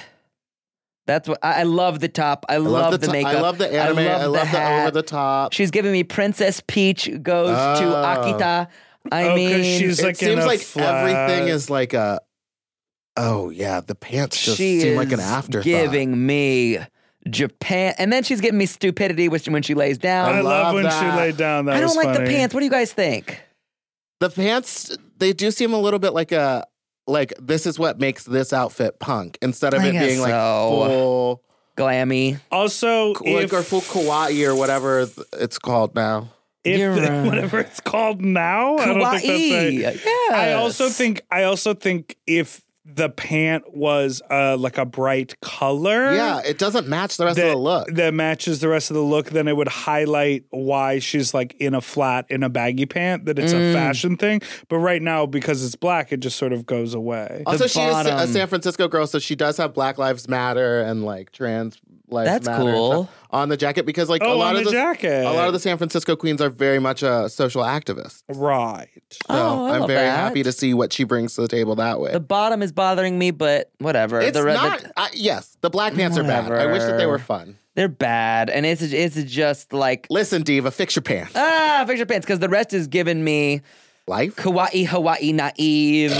That's what I, I love. The top. I, I love, the, to- makeup. I love the anime. I love, the, hat. over the top. She's giving me Princess Peach goes to Oh. Akita. I Oh, 'cause mean, she's It like in seems a like flat- everything is like a. Oh yeah, the pants just she seem is like an afterthought. giving me Japan, and then she's giving me stupidity which, when she lays down. I, I love, love when that. she laid down. That I don't was like funny. the pants. What do you guys think? The pants, they do seem a little bit like a like this is what makes this outfit punk instead of I it guess being like so. full Glammy. Also, like if, or full kawaii or whatever it's called now. if You're the- right. whatever it's called now, I don't think Kawaii. that's right. I also Yes. think I also think if the pant was uh, like a bright color, Yeah, it doesn't match the rest that, of the look. that matches the rest of the look, then it would highlight why she's like in a flat in a baggy pant, that it's Mm. a fashion thing. But right now, because it's black, it just sort of goes away. Also, she is a bottom. San Francisco girl, so she does have Black Lives Matter and like trans lives That's matter and cool. stuff on the jacket because like Oh, a lot on of the the jacket. a lot of the San Francisco queens are very much a social activist. Right. So Oh, I I'm love very that. happy to see what she brings to the table that way. The bottom is bothering me, but whatever. it's the, re- not. the- I, yes, the black pants are bad. I wish that they were fun. they're bad, and it's it's just like Listen, diva, fix your pants. ah, fix your pants, because the rest is giving me Life. kawaii Hawaii naive.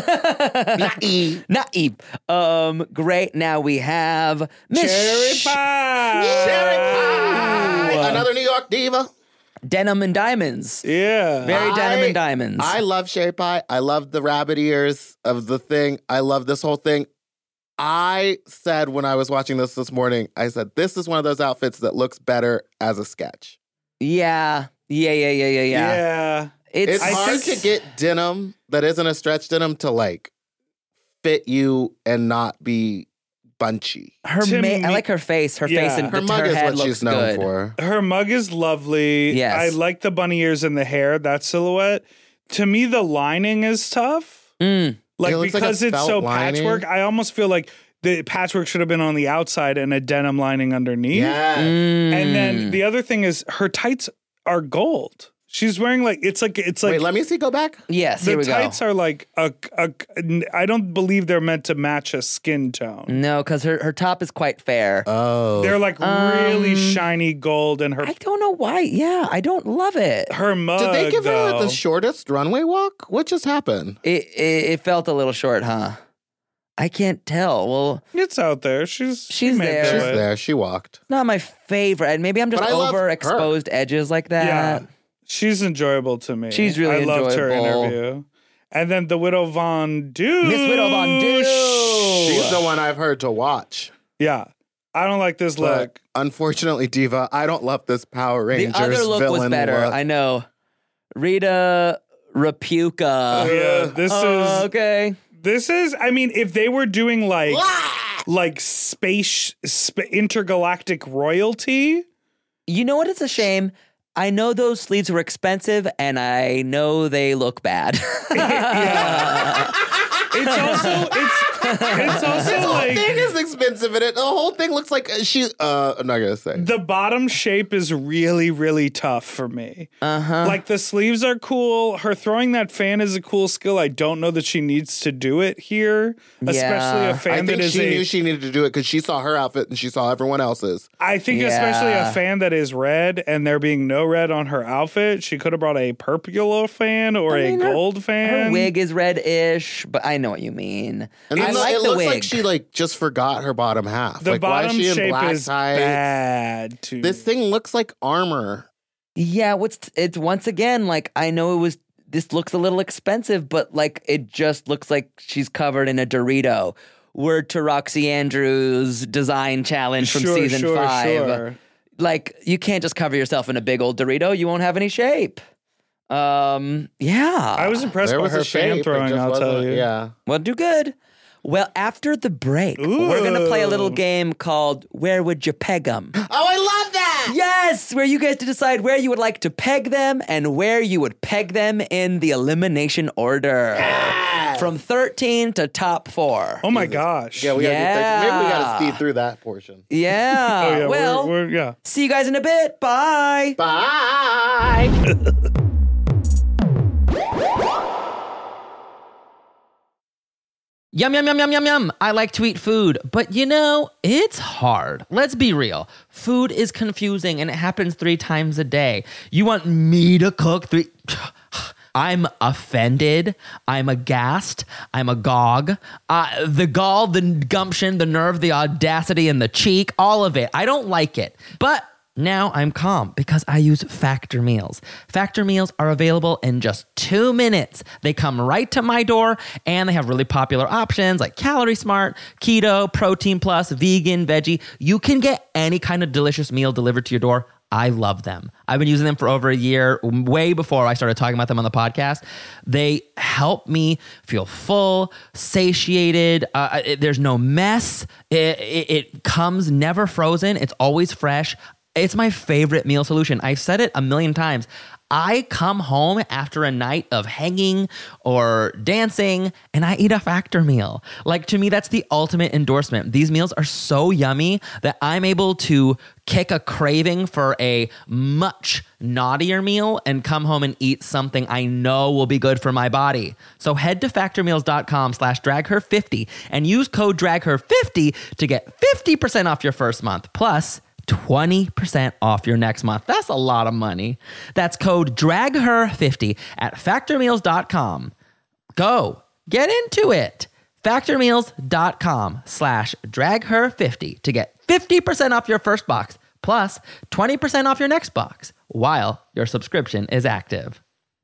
Naive. Naive. Um, great. Now we have Miss Cherry Sh- pie. Cherry pie. Another New York diva. Denim and Diamonds. Yeah. Very denim I- and diamonds. I love Sherry Pie. I love the rabbit ears of the thing. I love this whole thing. I said when I was watching this this morning, I said, this is one of those outfits that looks better as a sketch. yeah. Yeah, yeah, yeah, yeah, yeah. Yeah. It's, It's I hard think- to get denim that isn't a stretch denim to like fit you and not be bunchy. her to ma- me- I like her face. Her Yeah. face and Her the, mug her is head what looks she's known good. for. Her mug is lovely. Yes. I like the bunny ears and the hair, that silhouette. To me, the lining is tough. Mm. Like, It looks like a because it's felt so lining. patchwork, I almost feel like the patchwork should have been on the outside and a denim lining underneath. Yeah. Mm. And then the other thing is her tights are gold. She's wearing like, it's like, it's like, Wait, let me see. Go back. Yes, the here we tights go. are like a, a, I don't believe they're meant to match a skin tone. No, because her, her top is quite fair. Oh. They're like really Um, shiny gold, and her I don't know why. Yeah, I don't love it. her mug. Did they give her though, the shortest runway walk? What just happened? It, it it felt a little short, huh? I can't tell. Well, It's out there. She's she She's made there. the She's way. there. She walked. not my favorite. And maybe I'm just But I love her. overexposed edges like that. Yeah, she's enjoyable to me. She's really I loved her enjoyable. interview. And then the Widow Von Douche. Miss Widow Von Douche. She's the one I've heard to watch. Yeah. I don't like this But look. unfortunately, Diva, I don't love this Power The Rangers other look was villain better. look. I know. Rita Rapuka. Yeah, this Oh, is okay. this is I mean, if they were doing like like space sp- intergalactic royalty, You know what? It's a shame. I know those sleeves were expensive, and I know they look bad. it's also it's it's also The whole like thing is expensive in it. The whole thing looks like she. Uh, I'm not gonna say. the bottom shape is really, really tough for me. Uh-huh. Like the sleeves are cool. Her throwing that fan is a cool skill. I don't know that she needs to do it here, especially Yeah. a fan I that think is she a. knew she needed to do it because she saw her outfit and she saw everyone else's. I think especially Yeah. a fan that is red and there being no red on her outfit, she could have brought a purple fan or I mean, a her- gold fan. Her wig is reddish, but I know what you mean. And I then like it the looks wig. like she like just forgot her bottom half. The like, why bottom is she in shape black is tights? bad too. This thing looks like armor. Yeah, what's it's once again like I know it was. This looks a little expensive, but like it just looks like she's covered in a Dorito. Word to Roxy Andrews' design challenge from Sure, season sure, five. sure. Like you can't just cover yourself in a big old Dorito. You won't have any shape. Um, yeah. I was impressed There by was her a shape. fan it throwing, just I'll tell wasn't- you. Yeah. Well, do good. Well, after the break, we're going to play a little Ooh. game called Where Would You Peg 'Em? Oh, I love that. Yes, where you get to decide where you would like to peg them and where you would peg them in the elimination order. From thirteen to top four. Oh my gosh. Yeah, we gotta Yeah. do thirty. Maybe we gotta speed through that portion. Yeah. Oh, yeah, we're- well, we're, yeah. see you guys in a bit. Bye. Bye. Yum, yum, yum, yum, yum, yum. I like to eat food, but you know, it's hard. Let's be real. Food is confusing and it happens three times a day. You want me to cook three? I'm offended. I'm aghast. I'm agog. Uh, the gall, the gumption, the nerve, the audacity, and the cheek, all of it. I don't like it. But now I'm calm because I use Factor Meals. Factor Meals are available in just two minutes. They come right to my door and they have really popular options like Calorie Smart, Keto, Protein Plus, Vegan, Veggie. You can get any kind of delicious meal delivered to your door. I love them. I've been using them for over a year, way before I started talking about them on the podcast. They help me feel full, satiated. Uh, it, there's no mess. It, it, it comes never frozen. It's always fresh. It's my favorite meal solution. I've said it a million times. I come home after a night of hanging or dancing and I eat a Factor meal. Like, to me, that's the ultimate endorsement. These meals are so yummy that I'm able to kick a craving for a much naughtier meal and come home and eat something I know will be good for my body. So head to factormeals.com slash dragher50 and use code dragher fifty to get fifty percent off your first month. Plus, twenty percent off your next month. That's a lot of money. That's code dragher fifty at factormeals dot com. Go. Get into it. factormeals.com slash dragher fifty to get fifty percent off your first box plus twenty percent off your next box while your subscription is active.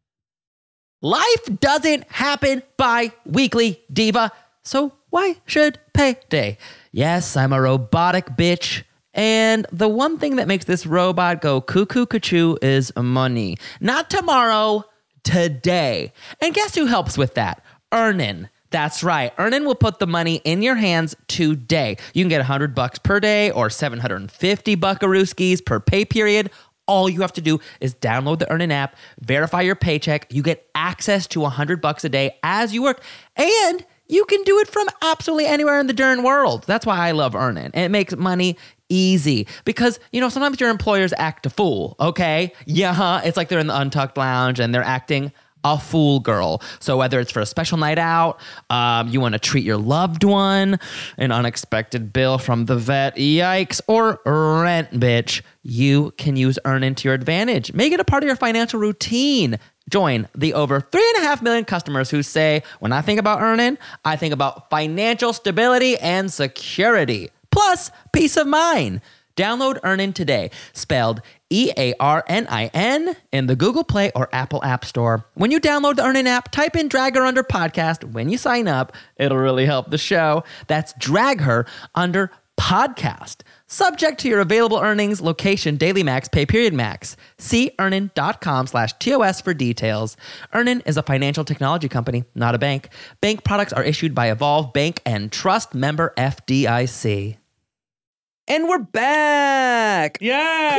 Life doesn't happen bi-weekly, diva. So why should payday? Yes, I'm a robotic bitch. And the one thing that makes this robot go cuckoo cuckoo is money. Not tomorrow, today. And guess who helps with that? Earnin. That's right. Earnin will put the money in your hands today. You can get one hundred bucks per day or seven hundred fifty buckarooskies per pay period. All you have to do is download the Earnin app, verify your paycheck. You get access to one hundred bucks a day as you work. And you can do it from absolutely anywhere in the darn world. That's why I love Earnin. It makes money easy because, you know, sometimes your employers act a fool, okay? Yeah, it's like they're in the Untucked Lounge and they're acting a fool girl. So whether it's for a special night out, um, you want to treat your loved one, an unexpected bill from the vet, yikes, or rent, bitch, you can use Earnin to your advantage. Make it a part of your financial routine. Join the over three and a half million customers who say, when I think about earning, I think about financial stability and security, plus peace of mind. Download Earnin today, spelled E A R N I N, in the Google Play or Apple App Store. When you download the Earnin app, type in Drag Her Under Podcast. When you sign up, it'll really help the show. That's Drag Her Under Podcast. Subject to your available earnings, location, daily max, pay period max. See earnin.com slash TOS for details. Earnin is a financial technology company, not a bank. Bank products are issued by Evolve Bank and Trust, member F D I C. And we're back. Yeah.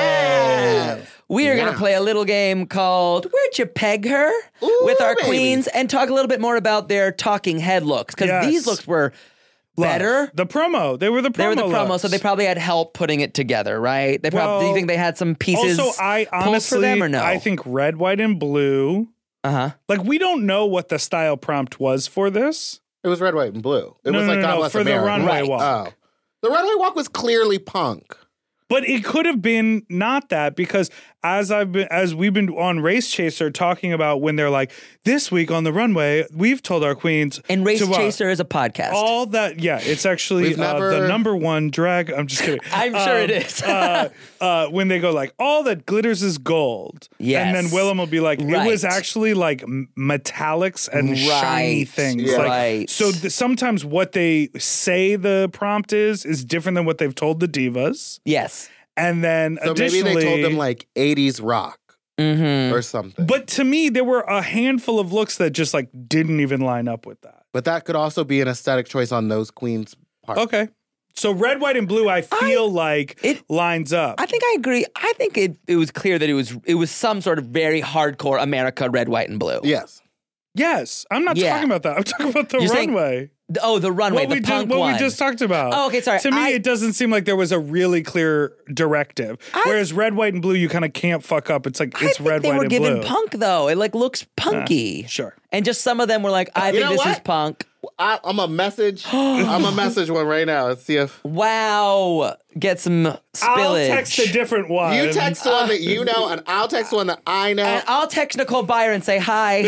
Yeah. We are going Yeah. to play a little game called Where'd You Peg Her? Ooh, with our baby. queens and talk a little bit more about their talking head looks. Because Yes. these looks were Love. better. The promo. They were the promo. They were the promo, looks. so they probably had help putting it together, right? They probably. do you Well, think they had some pieces Also, I pulled honestly, for them or no? I think red, white, and blue. Uh huh. Like, we don't know what the style prompt was for this. It was red, white, and blue. It No, was no, like no, God no, Bless for the America. runway Right. walk. Oh. The runway walk was clearly punk. But it could have been not that, because as I've been, as we've been on Race Chaser talking about when they're like, this week on the runway, we've told our queens And Race to, uh, Chaser is a podcast. all that. Yeah, it's actually We've uh, never- the number one drag. I'm just kidding. I'm sure Um, it is. uh, uh, when they go like, all that glitters is gold. Yes. And then Willem will be like, it was Right. actually like m- metallics and shiny Right. things. Yeah. Like, Right. So th- sometimes what they say the prompt is is different than what they've told the divas. yes. And then So maybe additionally, they told them like eighties rock Mm-hmm. or something. but to me, there were a handful of looks that just like didn't even line up with that. But that could also be an aesthetic choice on those queens' part. Okay. So red, white, and blue, I feel like it- lines up. I think I agree. I think it, it was clear that it was it was some sort of very hardcore America red, white, and blue. Yes. yes. I'm not Yeah. talking about that. I'm talking about the You're saying- runway. Oh, the runway, what the we punk just, what one. we just talked about. Oh, okay, sorry. To me, I- it doesn't seem like there was a really clear directive. Whereas red, white, and blue, you kind of can't fuck up. It's like I it's think red, they white, were and given blue. punk though. It like looks punky. Sure. And just some of them were like, I You think know this what? is punk. I, I'm a message. I'm a message one right now. Let's see if Wow. Get some spillage. I'll text a different one. you text one that you know, and I'll text one that I know. And I'll text Nicole Byer and say hi.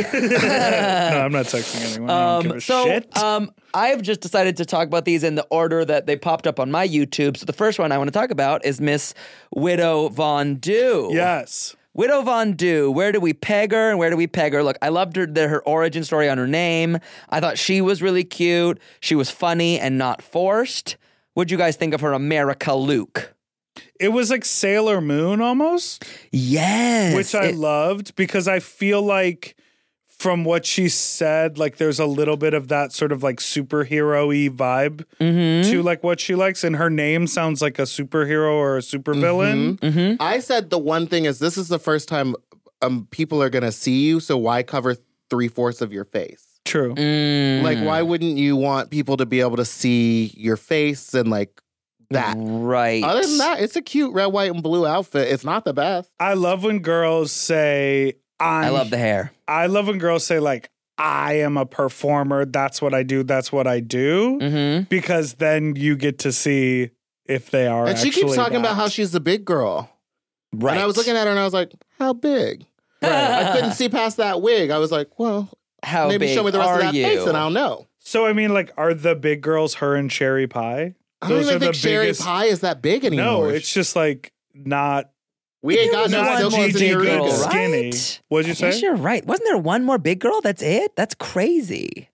No, I'm not texting anyone. I don't give Um, a so shit. um, I've just decided to talk about these in the order that they popped up on my YouTube. So the first one I want to talk about is Miss Widow Von Du. yes. Widow Von Du, where do we peg her and where do we peg her? Look, I loved her, the, her origin story on her name. I thought she was really cute. She was funny and not forced. What'd you guys think of her America Luke? It was like Sailor Moon almost, Yes. which I it- loved because I feel like from what she said, like there's a little bit of that sort of like superhero-y vibe Mm-hmm. to like what she likes. And her name sounds like a superhero or a supervillain. Mm-hmm. I said the one thing is this is the first time um, people are going to see you, so why cover three fourths of your face? True. Mm. Like, why wouldn't you want people to be able to see your face and like that? Right. Other than that, it's a cute red, white, and blue outfit. It's not the best. I love when girls say, I'm, I love the hair. I love when girls say like, I am a performer. That's what I do. That's what I do. Mm-hmm. Because then you get to see if they are. And she keeps actually talking about that. how she's the big girl. Right. And I was looking at her and I was like, how big? I couldn't see past that wig. I was like, well, How maybe big show me the rest are of that you? face and I'll know. So I mean, like, are the big girls her and Cherry Pie? I don't Those even are think the Sherry biggest- Pie is that big anymore. No, it's just like not we ain't got There no was not one silkies in Gigi your Good girl, ears. right? skinny. What'd you say? Yes, you're right. Wasn't there one more big girl? That's it? That's crazy.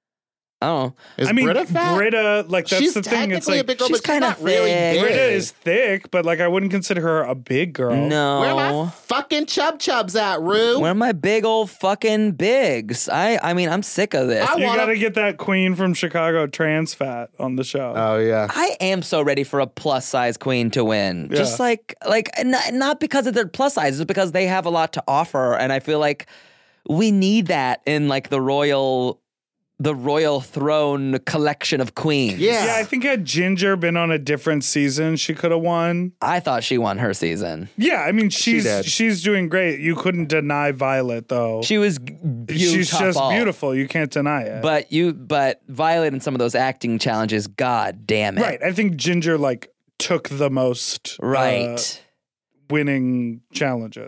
Oh, Is I mean, Britta fat? Britta, like that's she's the thing. It's technically like a big girl, she's but she's kinda not really thick. big. Britta is thick, but like I wouldn't consider her a big girl. no. Where are my fucking chub chubs at, Rue? Where are my big old fucking bigs? I I mean, I'm sick of this. I You wanna- got to get that queen from Chicago trans fat on the show. Oh yeah. I am so ready for a plus size queen to win. Yeah. Just like like not, not because of their plus size, it's because they have a lot to offer, and I feel like we need that in like the royal the royal throne collection of queens. Yeah. yeah, I think had Ginger been on a different season, she could have won. I thought she won her season. Yeah, I mean she's did. she's doing great. You couldn't deny Violet though. She was beautiful. she's just beautiful. You can't deny it. But you, but Violet in some of those acting challenges, god damn it! right, I think Ginger like took the most uh, right. winning challenges.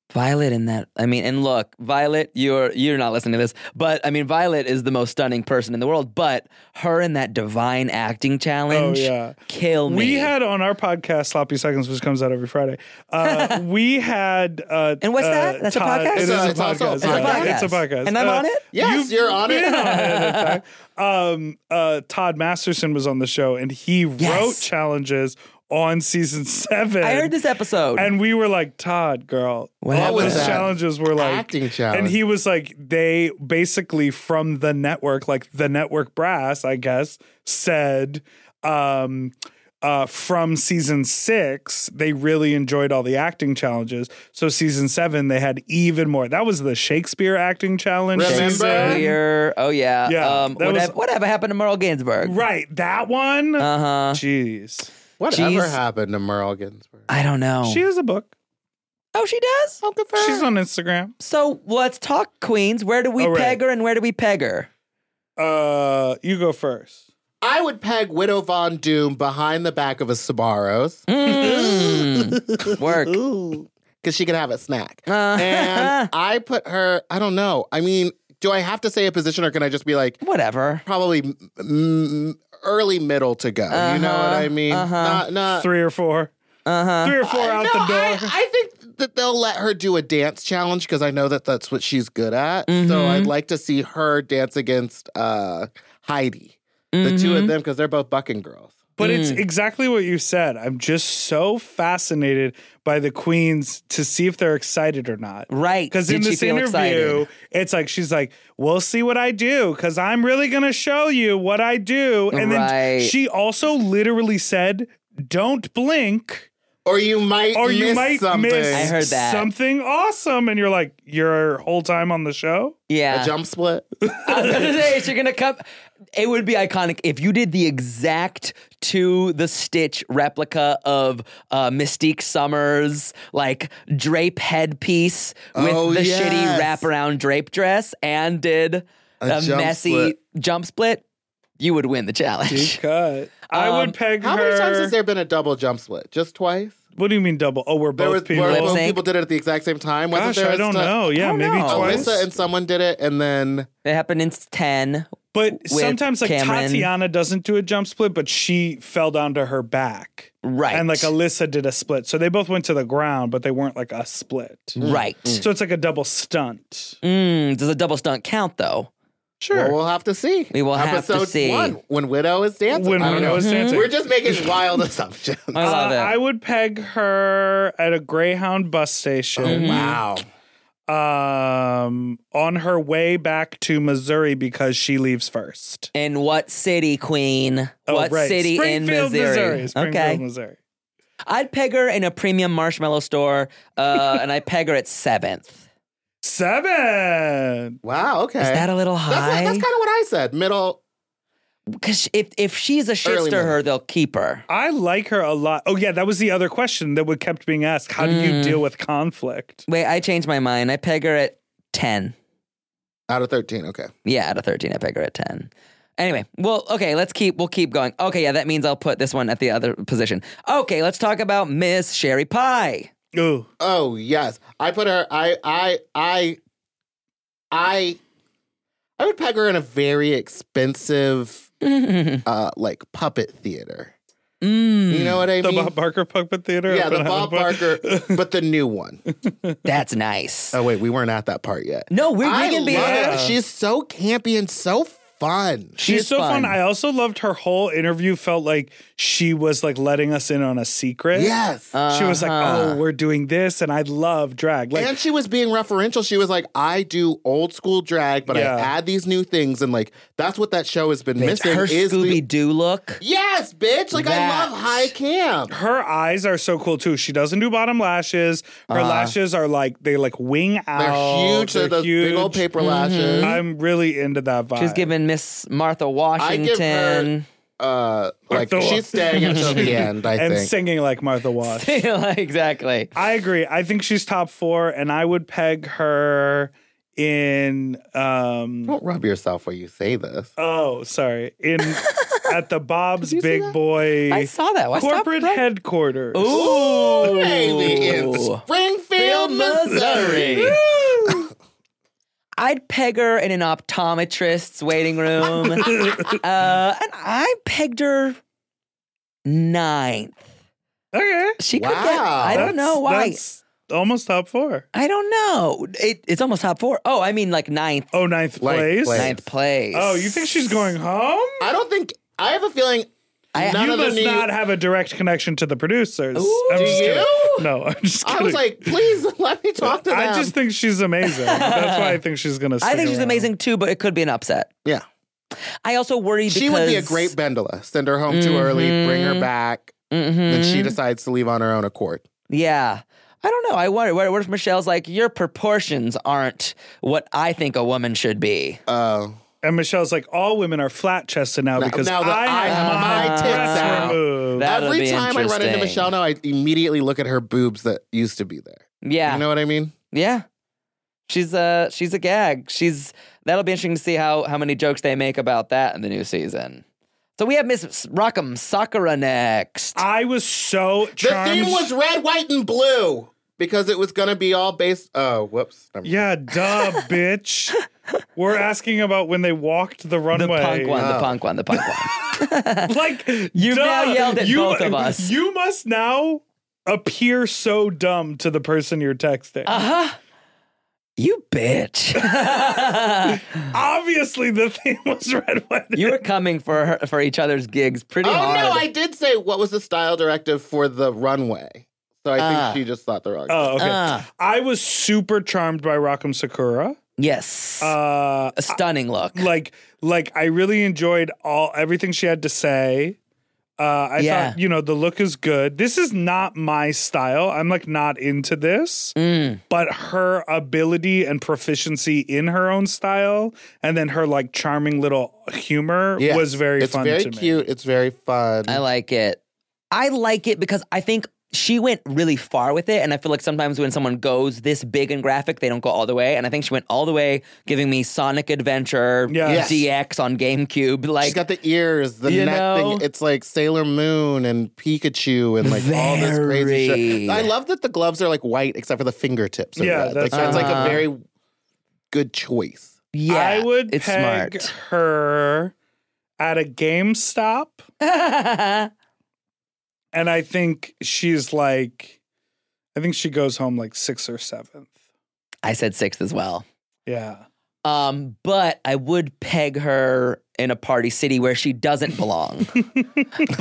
Violet in that, I mean, and look, Violet, you're you're not listening to this, but I mean, Violet is the most stunning person in the world, but her in that divine acting challenge, Oh, yeah. kill me. We had on our podcast, Sloppy Seconds, which comes out every Friday, uh, we had... Uh, And what's uh, that? That's a Todd- podcast? It is It's a- a it's also a podcast. It's a Yeah, podcast. It's a podcast. And I'm Uh, on it? Yes, You've you're on it. been on it, in fact. Um, uh, Todd Masterson was on the show, and he Yes. wrote challenges on season seven. I heard this episode. And we were like, Todd, girl, What all was those that? challenges were like Acting challenge. And he was like, they basically from the network, like the network brass, I guess, said um uh from season six, they really enjoyed all the acting challenges. So season seven, they had even more. That was the Shakespeare acting challenge. Remember? season. Shakespeare. Oh, yeah. Yeah, Um, that whatever, was- whatever happened to Merle Ginsburg? Right, that one. Uh huh. Jeez, Whatever Jeez. happened to Merle Ginsburg? I don't know. she has a book. oh, she does? Oh, good for her. She's on Instagram. So let's talk, Queens. Where do we Oh, right. peg her and where do we peg her? Uh, you go first. I would peg Widow Von Doom behind the back of a Sbarro's. Mm. Work. Because she can have a snack. Uh, And I put her, I don't know. I mean, do I have to say a position or can I just be like, Whatever. probably mm, mm, early middle to go? You know what I mean? uh-huh. Not, not, Three or four. Uh huh. Three or four I- out no, the door. I, I think that they'll let her do a dance challenge because I know that that's what she's good at. Mm-hmm. So I'd like to see her dance against uh, Heidi, the two Mm-hmm. of them, because they're both bucking girls. But it's Mm. exactly what you said. I'm just so fascinated by the queens to see if they're excited or not. Right. Because Did in she this feel interview, excited? it's like she's like, "We'll see what I do, because I'm really gonna show you what I do." And Right. then she also literally said, "Don't blink, Or you might or miss you might something. miss I heard that. something awesome." And you're like, "Your whole time on the show." Yeah. A jump split. I was gonna say, is she gonna come? It would be iconic if you did the exact to the stitch replica of uh, Mystique Summers, like drape headpiece with Oh, the yes. shitty wraparound drape dress, and did a, A jump messy split. jump split. You would win the Deep challenge. cut. I Um, would peg How her. many times has there been a double jump split? Just twice? What do you mean double? Oh, we're There both was people. where both sync? people did it at the exact same time. Wasn't Gosh, there I a don't stu- know. Yeah, don't maybe know. twice. Alyssa and someone did it, and then It happened in ten. But with sometimes, like Cameron. Tatiana doesn't do a jump split, but she fell down to her back. Right. And like Alyssa did a split. So they both went to the ground, but they weren't like a split. Right. So it's like a double stunt. Mm, does a double stunt count though? Sure. well, we'll have to see. We will have to Episode see. one when Widow is dancing. When I don't Widow know. is dancing. We're just making wild assumptions. I love Uh, it. I would peg her at a Greyhound bus station. Wow. Um, on her way back to Missouri because she leaves first. In what city, Queen? Oh, what right. city Springfield, in Missouri? Missouri. Springfield, Okay. Missouri. I'd peg her in a premium marshmallow store, uh, and I peg her at seventh. Seven. Wow. Okay. Is that a little That's, high? that's kind of what I said. Middle. Because if if she's a Early shitster, her middle. they'll keep her. I like her a lot. Oh, yeah, that was the other question that would kept being asked. How do Mm. you deal with conflict? Wait, I changed my mind. I peg her at ten. Out of thirteen. Okay. Yeah, out of thirteen, I peg her at ten. Anyway, well, okay, let's keep we'll keep going. Okay, yeah, that means I'll put this one at the other position. Okay, let's talk about Miss Sherry Pie. Ooh. Oh yes, I put her. I I I I I would peg her in a very expensive, uh, like puppet theater. Mm, You know what I The mean? Bob Barker Puppet Theater? yeah, up the in Bob Hollywood. Barker, but the new one. that's nice. Oh wait, we weren't at that part yet. No, we, we I can be love there. her. She's so campy and so fun. She's is so fun. fun. I also loved her whole interview. Felt like she was like letting us in on a secret. Yes. She was like, Uh-huh. "Oh, we're doing this," and I love drag. Like, and she was being referential. She was like, I do old school drag, but Yeah. I add these new things. And like, that's what that show has been Bitch, missing. her is the- Scooby Doo look. Yes, bitch. Like, I That- love high camp. her eyes are so cool too. She doesn't do bottom lashes. Her lashes are like they like wing out. They're huge. They're, those huge. big old paper lashes. I'm really into that vibe. She's giving Miss Martha I give Washington. her, uh, like, Martha she's staying until the end, I and think. singing like Martha Wash. exactly. I agree. I think she's top four, and I would peg her in. Um, Don't rub yourself while you say this. oh, sorry. In at the Bob's Did you see Big that? Boy I saw that. Why stop corporate right- headquarters. Ooh, Baby, in Springfield, Missouri. I'd peg her in an optometrist's waiting room. uh, and I pegged her ninth. Okay. She could get, Wow. I don't know why. That's almost top four. I don't know. It, it's almost top four. Oh, I mean like ninth. Oh, ninth Like place. place. Ninth place. Oh, you think she's going home? I don't think, I have a feeling I- none You of the must new, not have a direct connection to the producers. Ooh. I'm Do just kidding. you? No, I'm just kidding. I was like, please let me talk to them. I just think she's amazing. That's why I think she's gonna. I stick think she's around. amazing too, but it could be an upset. yeah. I also worry because She would be a great Bendela. Send her home too early, bring her back, Mm-hmm. then she decides to leave on her own accord. Yeah. I don't know. I wonder. What, what if Michelle's like, your proportions aren't what I think a woman should be? Oh. And Michelle's like, all women are flat chested now Now- because now that I I have have my my tits breasts out. removed. That- That'll Every be time I run into interesting. Michelle now, I immediately look at her boobs that used to be there. Yeah. You know what I mean? Yeah. She's a she's a gag. She's that'll be interesting to see how how many jokes they make about that in the new season. So we have Miss Rock'em Sakura next. I was so The charmed. theme was red, white, and blue because it was going to be all based. Oh, whoops. Never mind. Yeah, duh, bitch. We're asking about when they walked the The runway. punk one, the Oh. punk one, the punk one. Like, You've duh. now yelled at you, both of us. You must now appear so dumb to the person you're texting. Uh-huh. You bitch. Obviously, the theme was red, white. You were coming for her, for each other's gigs pretty Oh, hard. no, I did say what was the style directive for the runway. So I Ah. think she just thought the wrong Oh, okay. Ah. I was super charmed by Rock'em Sakura. Yes. Uh, a stunning look. like, like I really enjoyed all everything she had to say. Uh, I Yeah. thought, you know, the look is good. This is not my style. I'm like not into this, Mm. but her ability and proficiency in her own style, and then her like charming little humor Yes. was very it's fun very to me. cute. It's very fun. I like it. I like it because I think she went really far with it. And I feel like sometimes when someone goes this big and graphic, they don't go all the way. And I think she went all the way, giving me Sonic Adventure Yes. D X on GameCube. Like, She's got the ears, the you neck know? thing. It's like Sailor Moon and Pikachu and like all this crazy Very. shit. I love that the gloves are like white except for the fingertips. Are Yeah, red. Like, that's- that's like Uh-huh. a very good choice. yeah, I would it's peg smart. her at a GameStop, and I think she's like, I think she goes home like sixth or seventh. I said sixth as well. Yeah. Um, but I would peg her in a party city where she doesn't belong. But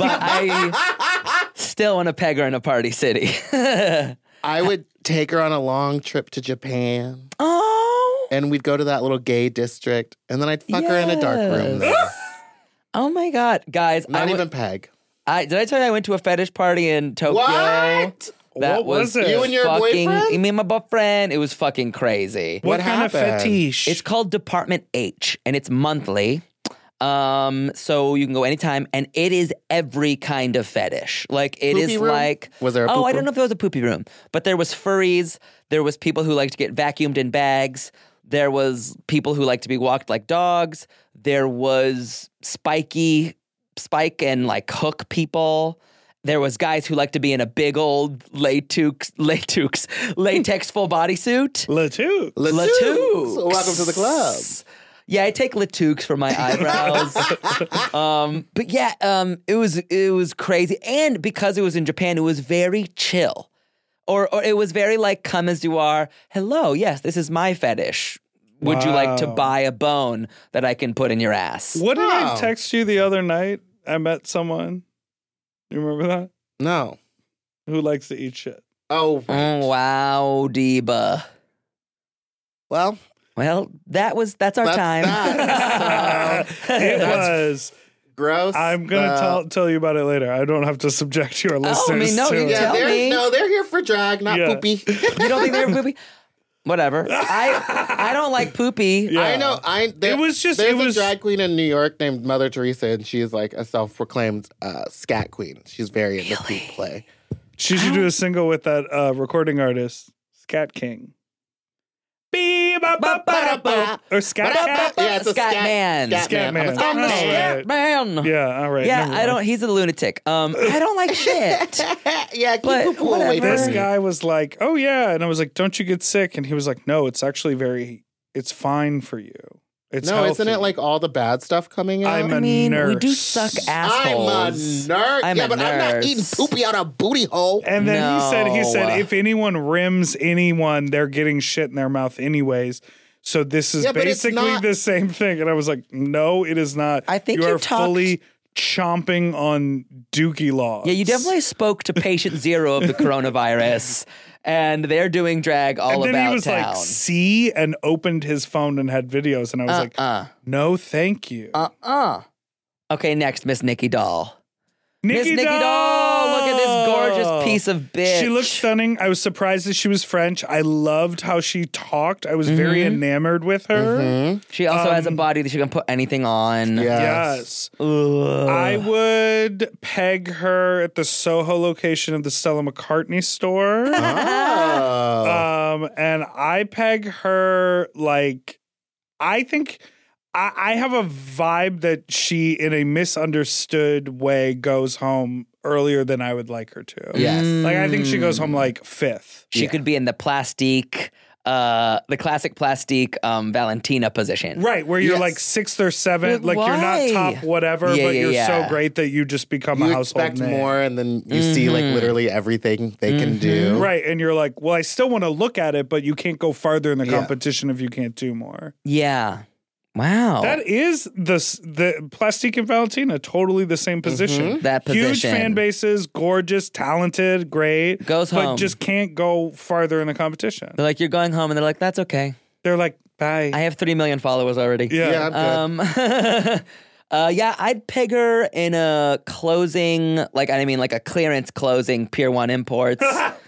I still want to peg her in a party city. I would take her on a long trip to Japan Oh, and we'd go to that little gay district and then I'd fuck her in a dark room. Yes. There. oh my God, guys! Not I even went- peg. I did I tell you I went to a fetish party in Tokyo? What? That What was it? You and your fucking, boyfriend? Me and my boyfriend. It was fucking crazy. What, What kind of happened? fetish? It's called Department H, and it's monthly. Um, so you can go anytime, and it is every kind of fetish. Like it is Poopy room? like Was there a oh, poop I don't room? know if there was a poopy room, but there was furries. There was people who like to get vacuumed in bags. There was people who like to be walked like dogs. There was spiky, spike and like hook people. There was guys who like to be in a big old latex, latex, latex full bodysuit. Latoux. Latoux. Latoux. So welcome to the club. Yeah, I take Latoux for my eyebrows. um, but yeah, um, it was it was crazy, and because it was in Japan, it was very chill, or or it was very like come as you are. Hello, yes, this is my fetish. Would you like to Wow. buy a bone that I can put in your ass? What did Wow. I text you the other night? I met someone. You remember that? No. Who likes to eat shit? Oh, Oh, wow, Diva. well, Well, that was that's our That's time. that. It That's was. gross. I'm gonna Uh, tell tell you about it later. I don't have to subject your listeners I mean, no, to you it. Yeah, Tell they're, me. no, they're here for drag, not Yeah. poopy. You don't think they're poopy? Whatever. I I don't like poopy. Yeah. I know. I there, It was just- there's it was- a drag queen in New York named Mother Teresa, and she's like a self-proclaimed uh, scat queen. She's very into poop play. She should do a single with that uh, recording artist, Scat King. Bee-ba-ba-ba-da-ba. Or Scat Cat. Yeah, it's a Scat scat man. Scat Scat man. man. I'm a Oh, scat right. Man. Yeah, all right. Yeah, never I mind. don't. He's a lunatic. Um, I don't like shit. Yeah, keep But poo-poo away whatever. from This me. guy was like, "Oh yeah," and I was like, "Don't you get sick?" And he was like, "No, it's actually very, it's fine for you. It's No, isn't it healthy." like all the bad stuff coming out? I'm a I mean, nurse. we do suck I'm a assholes. nerd. I'm yeah, a but I'm not nurse. eating poopy out of booty hole. And then he said, he No. said, if anyone rims anyone, they're getting shit in their mouth anyways. So this is Yeah, but it's basically not- the same thing. And I was like, no, it is not. I think you you are talked- fully chomping on dookie laws. Yeah, you definitely spoke to patient zero of the coronavirus, and they're doing drag all And then about he was town. like, see, and opened his phone and had videos. And I was like, uh, no, thank you. uh, uh. Okay, next, Miss Nikki Doll. Miss Nikki Nikki Doll! Look at this gorgeous piece of bitch. She looked stunning. I was surprised that she was French. I loved how she talked. I was very Mm-hmm. enamored with her. She also has a Um, body that she can put anything on. Yeah. Yes. Ugh. I would peg her at the Soho location of the Stella McCartney store. Oh. Um, and I peg her like, I think I, I have a vibe that she, in a misunderstood way, goes home earlier than I would like her to. Yes. Like, I think she goes home like fifth. She could be in the plastique, uh, the classic plastique um, Valentina position. Right, where you're Yes. like sixth or seventh, But like you're why? not top whatever, Yeah, but yeah, you're yeah. so great that you just become a You household expect name. more, and then you see like literally everything they can do. Right, and you're like, well, I still want to look at it, but you can't go farther in the Yeah. competition if you can't do more. Yeah. Wow. That is the s- the Plastique and Valentina, totally the same position. That Huge position. fan bases, gorgeous, talented, great, Goes but home. just can't go farther in the competition. They're like, you're going home, and they're like, that's okay. They're like, bye. I have three million followers already. yeah. Yeah, I'm good. Um, uh, yeah, I'd peg her in a closing, like I mean, like a clearance closing Pier One Imports,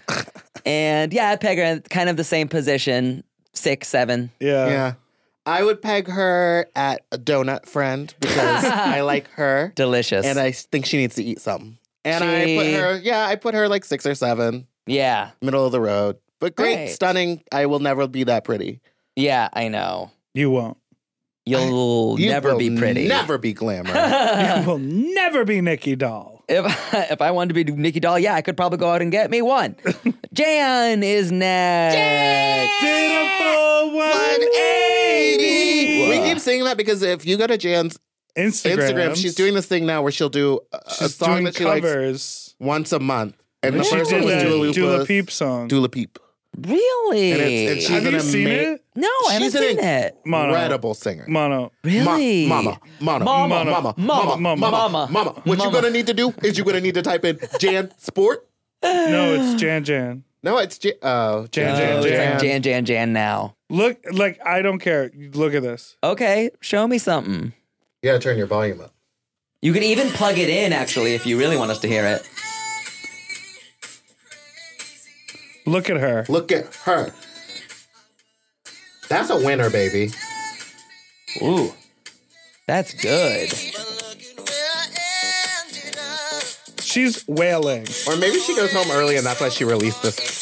and yeah, I'd peg her in kind of the same position, six, seven. yeah, Yeah. I would peg her at a donut friend because I like her Delicious. and I think she needs to eat something. And I She- put her, yeah, I put her like six or seven, yeah, middle of the road. But great, Great. stunning. I will never be that pretty. yeah, I know. You won't. You'll You never will be pretty. Never be glamour. You will never be Nikki Doll. If if I wanted to be Nikki Doll, yeah, I could probably go out and get me one. Jan is next. Did a full one eighty. We keep saying that because if you go to Jan's Instagram. Instagram, she's doing this thing now where she'll do a, a She's song doing that she likes covers. once a month. And the She first one did was that Dua Dula Lipa's Peep song. Dula Peep. Really? And it's- and she's Have an you seen ama- it? no, I haven't She's an seen it. Mono. incredible singer. Mono. Really? Ma- mama, mama, Mama, mama, mama, mama, mama, mama, mama, mama. What mama. you're gonna need to do is you're gonna need to type in Jan Sport. No, it's Jan Jan. No, it's Jan. Oh, Jan, Oh, Jan, it's Jan. like Jan, Jan, Jan now. Look, like, I don't care. Look at this. Okay, show me something. You gotta turn your volume up. You could even plug it in, actually, if you really want us to hear it. Look at her. Look at her. That's a winner, baby. Ooh, that's good. She's wailing. Or maybe she goes home early and that's why she released this.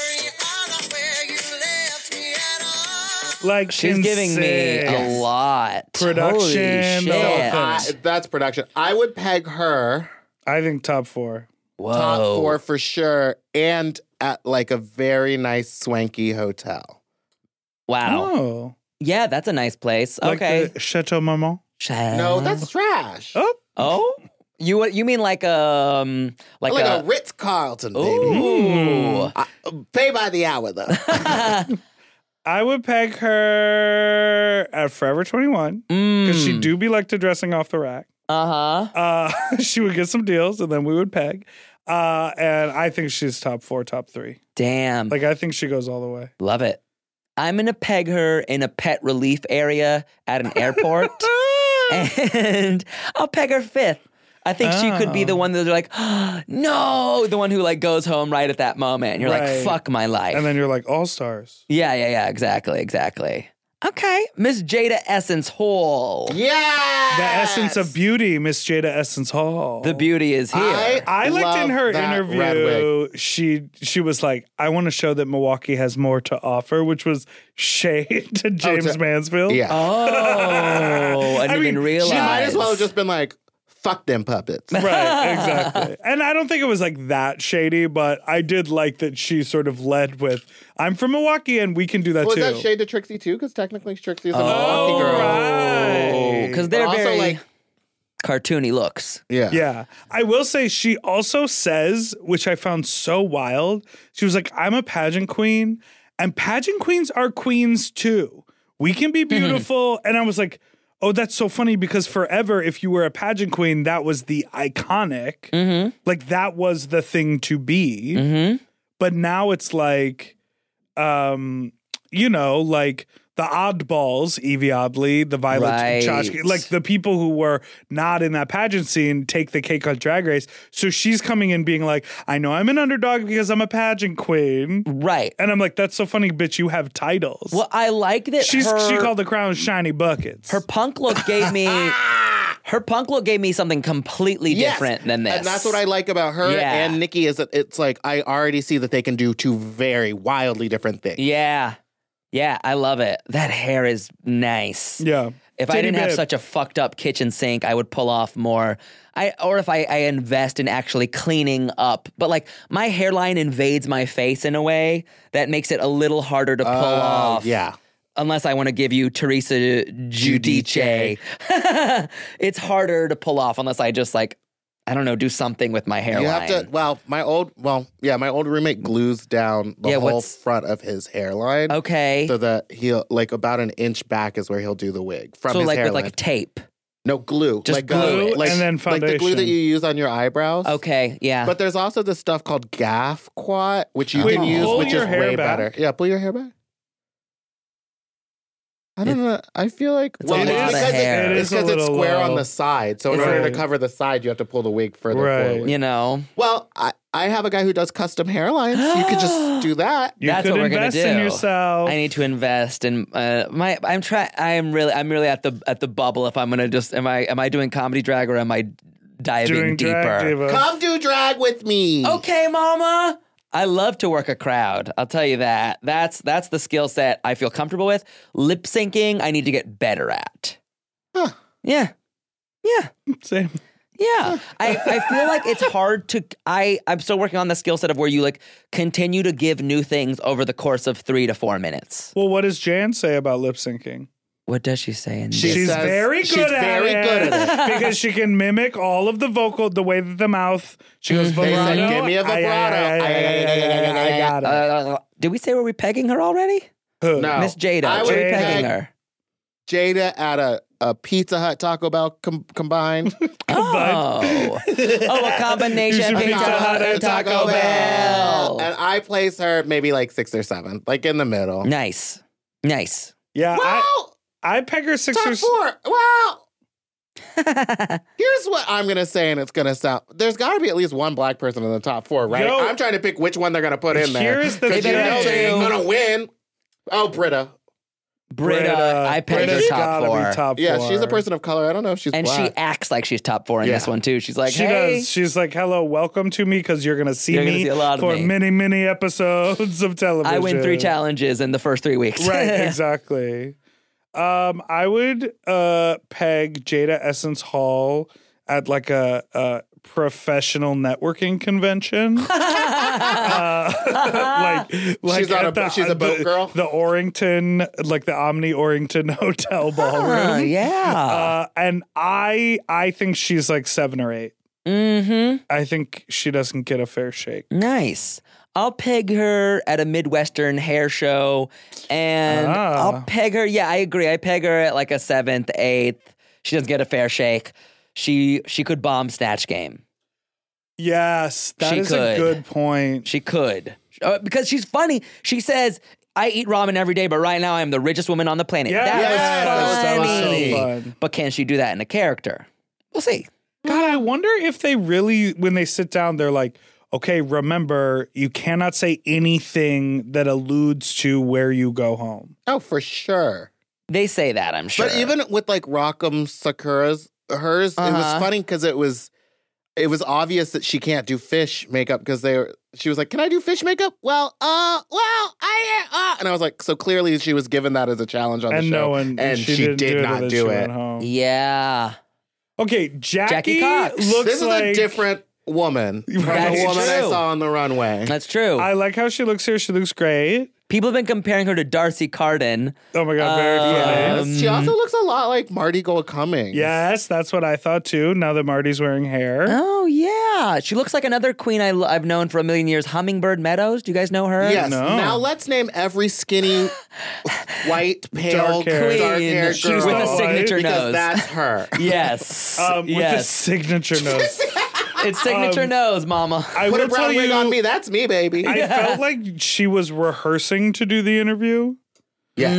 Like, She's giving me insane. a lot. Production, Holy the shit. whole I, thing. that's production. I would peg her I think top four. Whoa. top four for sure, and at like a very nice swanky hotel. Wow. Oh. Yeah, that's a nice place. Like Okay. the Chateau Marmont. No, that's trash. Oh. Oh, you you mean like um like, like a, a Ritz Carlton, baby. Ooh. Uh, pay by the hour though. I would peg her at Forever twenty-one because Mm. she do be like to dressing off the rack. Uh-huh. Uh, she would get some deals and then we would peg. Uh, and I think she's top four, top three. Damn. Like, I think she goes all the way. Love it. I'm going to peg her in a pet relief area at an airport. And I'll peg her fifth. I think she could be the Oh. one that they're like, oh, no, the one who like goes home right at that moment. And you're Right. like, fuck my life. And then you're like, all stars. yeah, yeah, yeah, exactly, exactly. Okay. Miss Jada Essence Hall. Yeah. The essence of beauty, Miss Jada Essence Hall. The beauty is here. I, I liked love in her that red wig. interview, she she was like, I want to show that Milwaukee has more to offer, which was shade to James to- Mansfield. Yeah. Oh, I didn't I mean, even realize. She might as well have just been like, fuck them puppets. Right, exactly. And I don't think it was like that shady, but I did like that she sort of led with, I'm from Milwaukee and we can do that Was too. that shade to Trixie too? Because technically Trixie is a Oh, Milwaukee girl. right. Because they're But also, very like- cartoony looks. Yeah. Yeah. I will say she also says, which I found so wild, she was like, I'm a pageant queen, and pageant queens are queens too. We can be beautiful. And I was like, oh, that's so funny because forever, if you were a pageant queen, that was the iconic. Mm-hmm. Like that was the thing to be. Mm-hmm. But now it's like, um, you know, like the oddballs, Evie Oddly, the Violet Right. Chachki, like the people who were not in that pageant scene take the cake on Drag Race. So she's coming in being like, I know I'm an underdog because I'm a pageant queen. Right. And I'm like, that's so funny, bitch, you have titles. Well, I like that She's her, she called the crown shiny buckets. her punk look gave me her punk look gave me something completely Yes. different than this. And that's what I like about her Yeah. and Nikki is that it's like I already see that they can do two very wildly different things. Yeah. Yeah, I love it. That hair is nice. yeah. If I Titty didn't have bib. such a fucked up kitchen sink, I would pull off more. I or if I, I invest in actually cleaning up. But like my hairline invades my face in a way that makes it a little harder to pull Oh, off. yeah. Unless I want to give you Teresa Giudice. It's harder to pull off unless I just like, I don't know, do something with my hairline. You have to. Well, my old. Well, yeah, my old roommate glues down the Yeah, whole what's- front of his hairline. Okay. So that he'll like about an inch back is where he'll do the wig from So his like hairline. with like tape. no glue, Just like glue uh, it. like, And then like the glue that foundation. you use on your eyebrows. Okay, yeah. But there's also this stuff called gaff quat, which you Wait, can use, pull which your is hair way back? better. Yeah, pull your hair back. I don't It's- know. I feel like it's a well, lot it's of because, hair. It, It it's is a because it's little square on low. the side. So in Right. order to cover the side, you have to pull the wig further Right. forward. you know, Well, I, I have a guy who does custom hairlines. You could just do that. You that's could what we're gonna invest do. in yourself. I need to invest in uh, my. I'm trying. I am really. I'm really at the at the bubble. If I'm gonna just. Am I? Am I doing comedy drag or am I diving doing deeper? drag diva. Come do drag with me. Okay, mama. I love to work a crowd. I'll tell you that. That's that's the skill set I feel comfortable with. Lip syncing, I need to get better at. Huh. Yeah. Yeah. Same. Yeah. I, I feel like it's hard to I, I'm still working on the skill set of where you like continue to give new things over the course of three to four minutes. Well, what does Jan say about lip syncing? What does she say in She this? She's says- very good she's at very it. good at because she can mimic all of the vocal, the way that the mouth. She goes They vibrato. said, "Give me a Ay, ay, vibrato." ay, ay, ay, ay, ay, ay, I got it. Uh, did we say were we pegging her already? Who? No. Miss Jada. I Were would we Jada. pegging peg her? Jada at a, a Pizza Hut Taco Bell com- combined. Oh. oh, a combination Pizza Pizza Hut and Taco Bell. And I place her maybe like six or seven, like in the middle. Nice. Nice. Yeah, I, Well, I peg her six top or four. Well, here's what I'm going to say, and it's going to sound. There's got to be at least one black person in the top four, right? Yo. I'm trying to pick which one they're going to put in there. Here's the 'Cause you know thing. they ain't going to win. Oh, Britta. Britta, I pegged her Britta's top gotta four. be top Yeah, four. she's a person of color. I don't know if she's And black. she acts like she's top four in Yeah. this one too. She's like, She hey, does. She's like, "Hello, welcome to me," because you're gonna see You're gonna me see a lot of for me. many, many episodes of television. I win three challenges in the first three weeks. Right, exactly. Um, I would uh, peg Jada Essence Hall at like a, a professional networking convention. uh, like, like She's on at a- the, she's a boat the, girl? The Orrington, like the Omni Orrington Hotel ballroom. Ah, yeah. Uh, and I, I think she's like seven or eight. mm-hmm. I think she doesn't get a fair shake. Nice. I'll peg her at a Midwestern hair show, and Ah. I'll peg her. Yeah, I agree. I peg her at like a seventh, eighth. She doesn't get a fair shake. She she could bomb Snatch Game. Yes, that She is could. a good point. She could uh, because she's funny. She says, "I eat ramen every day, but right now I am the richest woman on the planet." Yes, that was that was funny. so fun. But can she do that in a character? We'll see. God, I wonder if they really, when they sit down, they're like, okay, remember, you cannot say anything that alludes to where you go home. Oh, for sure. They say that, I'm sure. But even with like Rock'em Sakura's, hers, it was Uh-huh. funny because it was it was obvious that she can't do fish makeup because they were. She was like, "Can I do fish makeup?" Well, uh, well, I, uh, and I was like, so clearly she was given that as a challenge on the And show, no one, and she, she, didn't did do it, not and then do she it. went home. yeah. Okay, Jackie, Jackie Cox. looks This is like a different woman from That's the woman I true. saw on the runway. That's true. I like how she looks here. She looks great. People have been comparing her to Darcy Carden. Oh my god, very Uh, funny. Yes. She also looks a lot like Marty Goa Cummings. Yes, that's what I thought too. Now that Marty's wearing hair. Oh, yeah. She looks like another queen I, I've known for a million years, Hummingbird Meadows. Do you guys know her? Yes. No. Now let's name every skinny, white, pale, Dark hair. dark Queen. haired She's girl. the With a white signature because nose. that's her. Yes. Um, with the yes. signature nose. It's signature um, nose, mama. I Put will a brown tell wig you, on me. That's me, baby. I felt like she was rehearsing to do the interview. yes.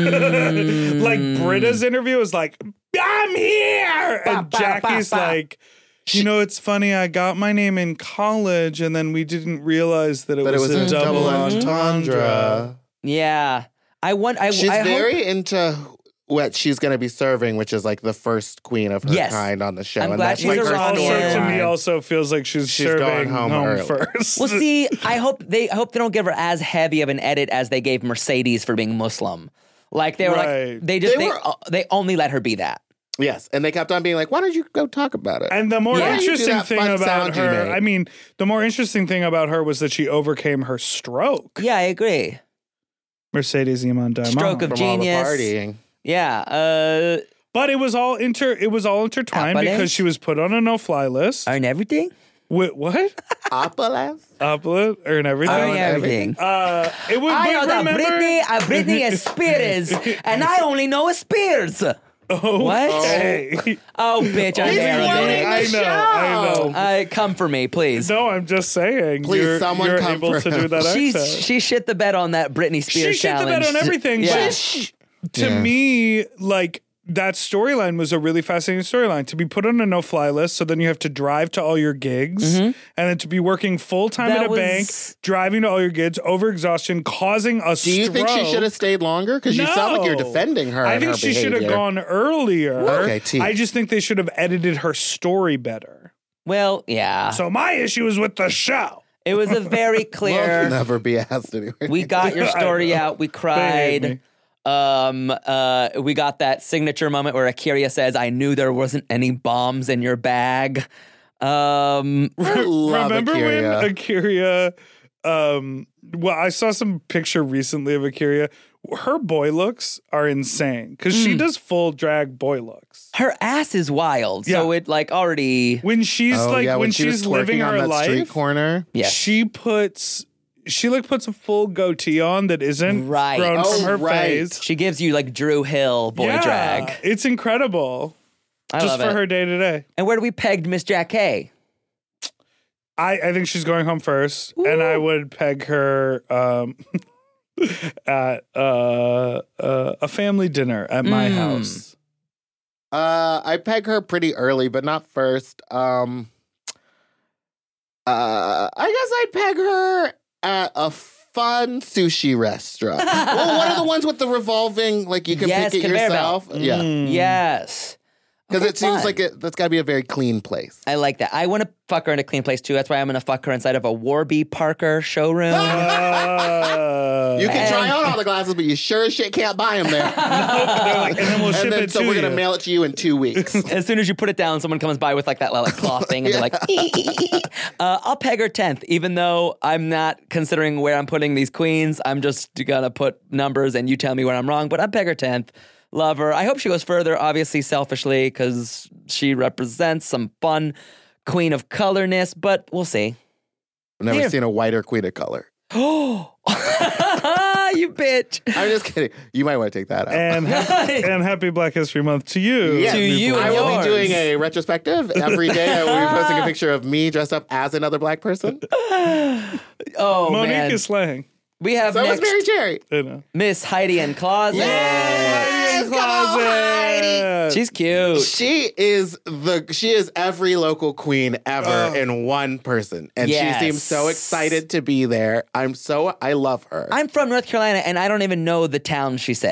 Mm. Like Britta's interview is like, I'm here, and ba, Jackie's ba, ba. like, you know, it's funny. I got my name in college, and then we didn't realize that it, But it was, was a a double double entendre. entendre. Yeah. I want. I, She's I hope- very into what she's going to be serving, which is like the first queen of her Yes. kind on the show. I'm and glad that's she's like Which a her Iranian. also to me storyline. also feels like she's, She's serving going home early. first. Well, see, I hope they I hope they don't give her as heavy of an edit as they gave Mercedes for being Muslim. Like they were Right. like they just They they, were- uh, they only let her be that. Yes, and they kept on being like, "Why don't you go talk about it?" And the more Yeah. You do interesting that thing fun about sound you her, made. I mean, the more interesting thing about her was that she overcame her stroke. Yeah, I agree. Mercedes Iman Diamond. Stroke of from genius. all the partying. Yeah. Uh, But it was all inter. It was all intertwined Apples? because she was put on a no-fly list. earn everything. With what? Apalas? Upload earn everything. Earn Earn everything. Uh, it was. I but know that remember- Britney, uh, Britney Spears, and I only know Spears. What? Okay. Oh, bitch, I'm He's ruining Arabic. the I know. I show. know. Uh, come for me, please. No, I'm just saying. Please, you're, someone you're come able for to do him. that She accent. she shit the bed on that Britney Spears She shit the challenge. bed on everything. Yeah. But to Yeah. me, like that storyline was a really fascinating storyline. To be put on a no-fly list, so then you have to drive to all your gigs, and then to be working full time That at a was- bank, driving to all your gigs, overexhaustion, causing a Do you stroke. think she should have stayed longer? Because you sound like you're No. defending her. I and think her she should have behavior. gone earlier. Okay, T. I just think they should have edited her story better. Well, yeah. So my issue is with the show. It was a very Will clear. never be asked anyway. We got your I story know. out. We They hate cried. me. Um, uh, we got that signature moment where Akira says, "I knew there wasn't any bombs in your bag." Um, I love Remember Akira. when Akira? Um, well, I saw some picture recently of Akira. Her boy looks are insane because Hmm. she does full drag boy looks. her ass is wild, so Yeah. it like already. When she's Oh, like yeah, when, when she was she's living twerking on her that street life, corner. Yes. she puts she like puts a full goatee on that isn't Right. grown Oh, from her right. face. She gives you like Drew Hill boy Yeah, drag. It's incredible. I just love for it. her day to day. And where do we pegged Miss Jack K? I, I think she's going home first, and I would peg her um, at uh, uh, a family dinner at my Mm. house. Uh, I peg her pretty early, but not first. Um, uh, I guess I'd peg her at a fun sushi restaurant. Well, what are the ones with the revolving, like you can Yes, pick it conveyor yourself? belt. Yeah. Mm. Yes. Because Okay, it seems fun. like it, that's got to be a very clean place. I like that. I want to fuck her in a clean place too. That's why I'm going to fuck her inside of a Warby Parker showroom. Uh, You can try And- on all the glasses, but you sure as shit can't buy them there. they're like, and then we'll ship and then it so to we're gonna you. mail it to you in two weeks. As soon as you put it down, someone comes by with like that like cloth thing, and they're like, uh, "I'll peg her tenth," even though I'm not considering where I'm putting these queens. I'm just gonna put numbers, and you tell me where I'm wrong. But I'm peg her tenth. Love her. I hope she goes further. Obviously, selfishly, because she represents some fun queen of colorness. But we'll see. I've never Here. seen a whiter queen of color. Oh, you bitch! I'm just kidding. You might want to take that out. and, happy, and happy Black History Month to you. Yes. To you I and will yours. be doing a retrospective every day. I will be posting a picture of me dressed up as another black person. Oh Monique man, is slaying. we have So was next Mary Cherry. You know. Miss Heidi in Closet. Yes, come on, Heidi. She's cute. She is the she is every local queen ever in one person, and Yes. she seems so excited to be there. I'm so I love her. I'm from North Carolina, and I don't even know the town she said.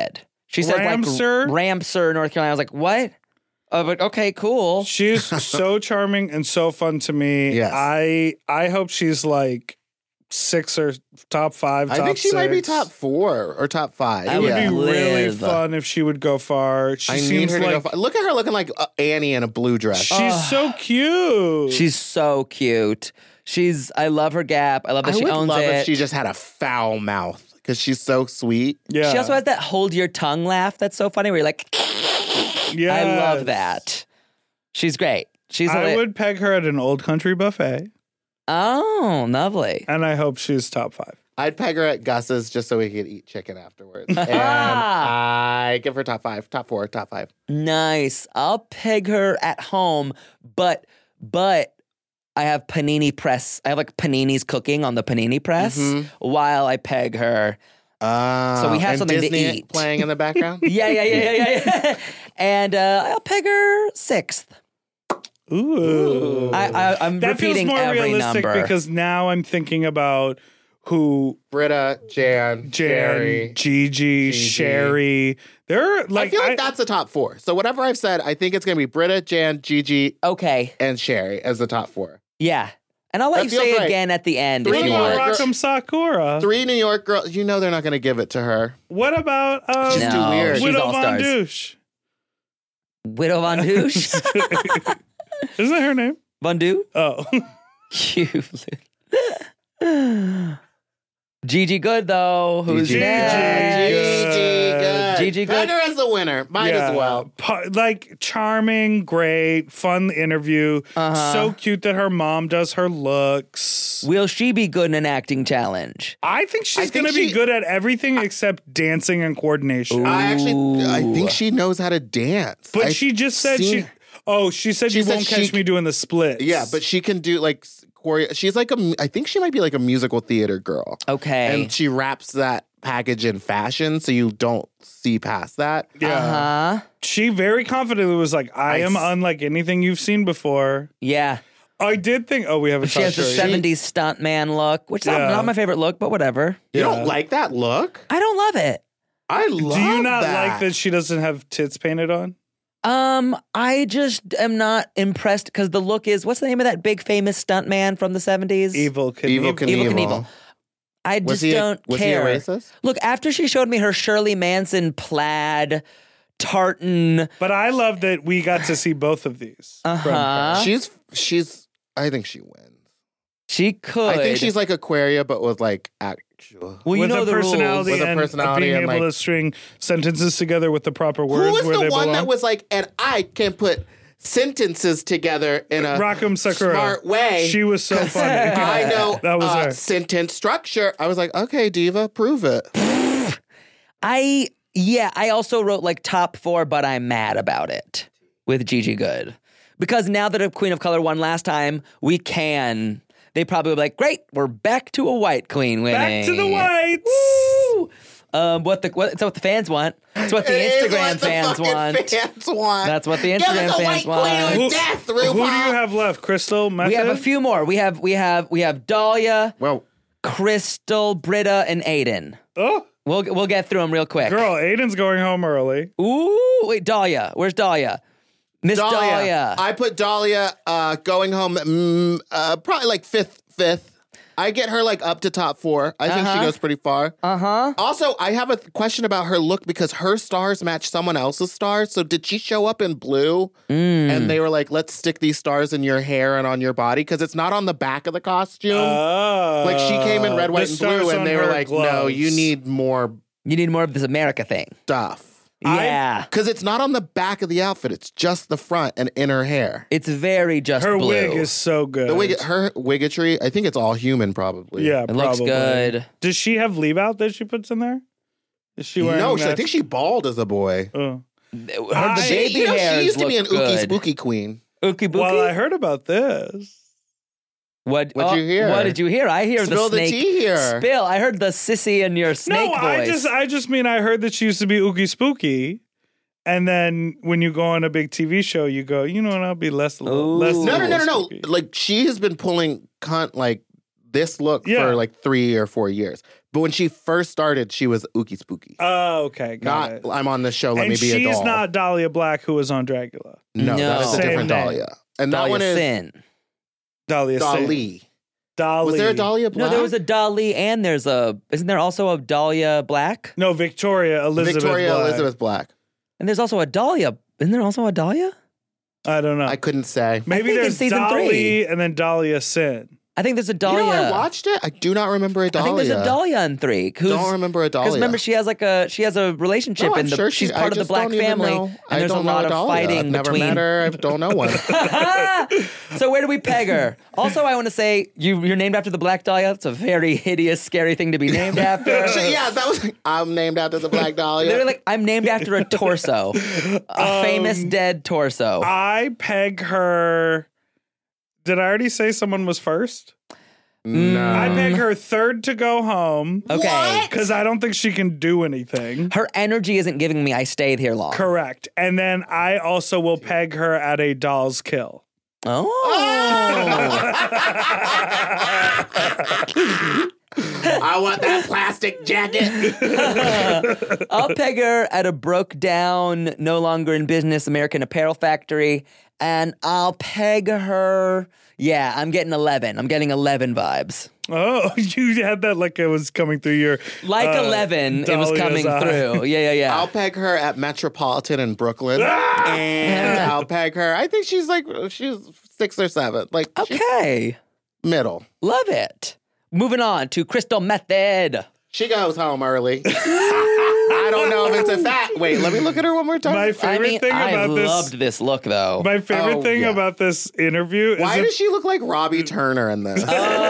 She said Ramseur? like Ramseur, North Carolina. I was like, what? Oh, but okay, cool. She's so charming and so fun to me. Yes. I I hope she's like six or top five. Top I think she six. might be top four or top five. I It would Yeah. be really Live. fun if she would go far. She I need seems her to like go. Far. Look at her looking like uh, Annie in a blue dress. she's so cute. She's so cute. She's. I love her gap. I love that I she would owns love it. if she just had a foul mouth because she's so sweet. yeah. She also has that hold your tongue laugh that's so funny where you're like, Yes. I love that. She's great. She's I lit- would peg her at an old country buffet, Oh, lovely. and I hope she's top five. I'd peg her at Gus's just so we could eat chicken afterwards. And I give her top five, top four, top five. Nice. I'll peg her at home, but but I have panini press. I have like paninis cooking on the panini press while I peg her. Uh, So we have and something to Disney eat. playing in the background. Yeah, yeah, yeah, yeah, yeah. yeah. And uh, I'll peg her sixth. Ooh. I, I, I'm That feels repeating more every realistic number. because now I'm thinking about who Britta, Jan, Jan, Jerry. Gigi, Sherry. They're I like feel like I- that's the top four. So whatever I've said, I think it's going to be Britta, Jan, Gigi, Okay, and Sherry as the top four. yeah. And I'll let That you feels say it right. again at the end Three if what you more about want. girl- Rock'em Sakura? Three New York girls. You know they're not going to give it to her. What about um, She's too weird. she's Widow all Von stars. Douche? Widow Von Douche? Isn't that her name? Von Douche? Oh, You. Gigi Good, though. Who's Gigi next? Gigi good. Gigi Good. Peg her as the winner. Might as well. Pa- like charming, great, fun interview. Uh-huh. So cute that her mom does her looks. Will she be good in an acting challenge? I think she's I think gonna be she- good at everything except dancing and coordination. I actually, I think she knows how to dance. But I she just said seen- she. Oh, she said She you said won't she- catch me doing the splits. Yeah, but she can do like s- choreo. She's like a. mu- I think she might be like a musical theater girl. Okay. And she wraps that package in fashion, so you don't see past that. yeah. Uh-huh. She very confidently was like, "I, I am s- unlike anything you've seen before." Yeah. I did think. Oh, we have a She has the story. seventies stuntman look, which is not, Yeah. not my favorite look, but whatever. You Yeah. don't like that look? I don't love it. I love. Do you not that. like that she doesn't have tits painted on? Um, I just am not impressed because the look is, what's the name of that big famous stuntman from the seventies? Evil Knievel. Evil Knievel. Evil Knievel. I just Was he? don't was care. he a racist? Look, after she showed me her Shirley Manson plaid tartan, But I love that we got to see both of these. from her. uh-huh, She's. She's. I think she wins. she could. I think she's like Aquaria, but with like actual. well, you with know a the personality rules. With a and personality being and, able like- to string sentences together with the proper words Who was where the they one belong. that was like, and I can put sentences together in a Rock'em Sakura. smart way? She was so 'cause funny. I know That was uh, her. sentence structure. I was like, okay, Diva, prove it. I yeah, I also wrote like top four, but I'm mad about it with Gigi Good. Because now that a Queen of Color won last time, we can. They probably were like, great, we're back to a white queen winning. Back to the whites. Woo! Um, what the what, it's what the fans want. It's what the It is Instagram what the fans fucking want. Fans want. That's what the Give Instagram us a fans white queen want. with Who, death, who do you RuPaul. have left? Crystal, Method? We have a few more. We have we have we have Dahlia, Well, Crystal, Britta, and Aiden. Oh, We'll we'll get through them real quick. girl, Aiden's going home early. Ooh, wait, Dahlia. Where's Dahlia? Miss Dahlia. Dahlia. I put Dahlia uh, going home mm, uh, probably like fifth, fifth. I get her like up to top four. I think she Uh-huh. goes pretty far. Uh huh. Also, I have a th- question about her look because her stars match someone else's stars. So did she show up in blue? Mm. And they were like, let's stick these stars in your hair and on your body because it's not on the back of the costume. Oh. like she came in red, The white, and stars blue, and on they were her like, no, gloves. you need more You need more of this America thing. stuff. I- Yeah. Because it's not on the back of the outfit, it's just the front and in her hair. It's very just Her blue. wig is so good. The wig, her wiggetry, I think it's all human probably. Yeah, It probably. looks good. Does she have leave out that she puts in there? Is she wearing No, she, I that? think she bald as a boy. Oh. Her I- the She, baby you know, hairs she used to be an look ookie good. spooky queen. Ookie bookie. Well, I heard about this. What? What'd oh, you hear? What did you hear? I hear Spill the the snake. tea here. Spill. I heard the sissy in your snake no, voice. I just I just mean I heard that she used to be ookie spooky. And then when you go on a big T V show, you go, you know what, I'll be less, Ooh. less. No, no, no, no, no. spooky. Like she has been pulling cunt like this look Yeah. for like three or four years. But when she first started, she was Ookie Spooky. Oh, okay. Got Not, it. I'm on this show, let and me be a doll. she's not Dahlia Black, who was on Dracula. No, No. that is a Same different name. Dahlia. And Dahlia that one is Sin. Dahlia Sin. Dali. Dali. Was there a Dahlia No, Black? there was a Dali and there's a, isn't there also a Dahlia Black? No, Victoria Elizabeth Victoria Black. Elizabeth Black. And there's also a Dahlia. Isn't there also a Dahlia? I don't know. I couldn't say. Maybe think in there's season Dolly three. and then Dahlia Sin. I think there's a You Dahlia. know, I watched it. I do not remember a I Dahlia. think there's a Dahlia in three. Who's, Don't remember a Dahlia. Because remember, she has like a she has a relationship, No, I'm and the, sure she, she's part I of the just black don't even family, know. and I there's a don't know lot of Dahlia. fighting I've never between. met her. I don't know one. So where do we peg her? Also, I want to say you you're named after the Black Dahlia. It's a very hideous, scary thing to be named after. yeah, that was. I'm named after the Black Dahlia. They're like, I'm named after a torso, a famous dead torso. I peg her. Did I already say someone was first? no. I peg her third to go home. Okay. Because I don't think she can do anything. Her energy isn't giving me I stayed here long. Correct. And then I also will peg her at a doll's kill. Oh. I want that plastic jacket. I'll peg her at a broke down, no longer in business American Apparel factory. And I'll peg her. Yeah, I'm getting eleven. I'm getting eleven vibes. Oh, you had that like it was coming through your. Like uh, eleven, it was Dahlia's coming eye. through. Yeah, yeah, yeah. I'll peg her at Metropolitan in Brooklyn, and I'll peg her. I think she's like she's six or seven, like she's Okay. middle. Love it. Moving on to Crystal Method. She goes home early. I don't know if it's a fact. Wait, let me look at her one more time. My I favorite mean, thing I about this. loved this look, though. My favorite Oh, thing yeah. about this interview is Why that- does she look like Robbie Turner in this?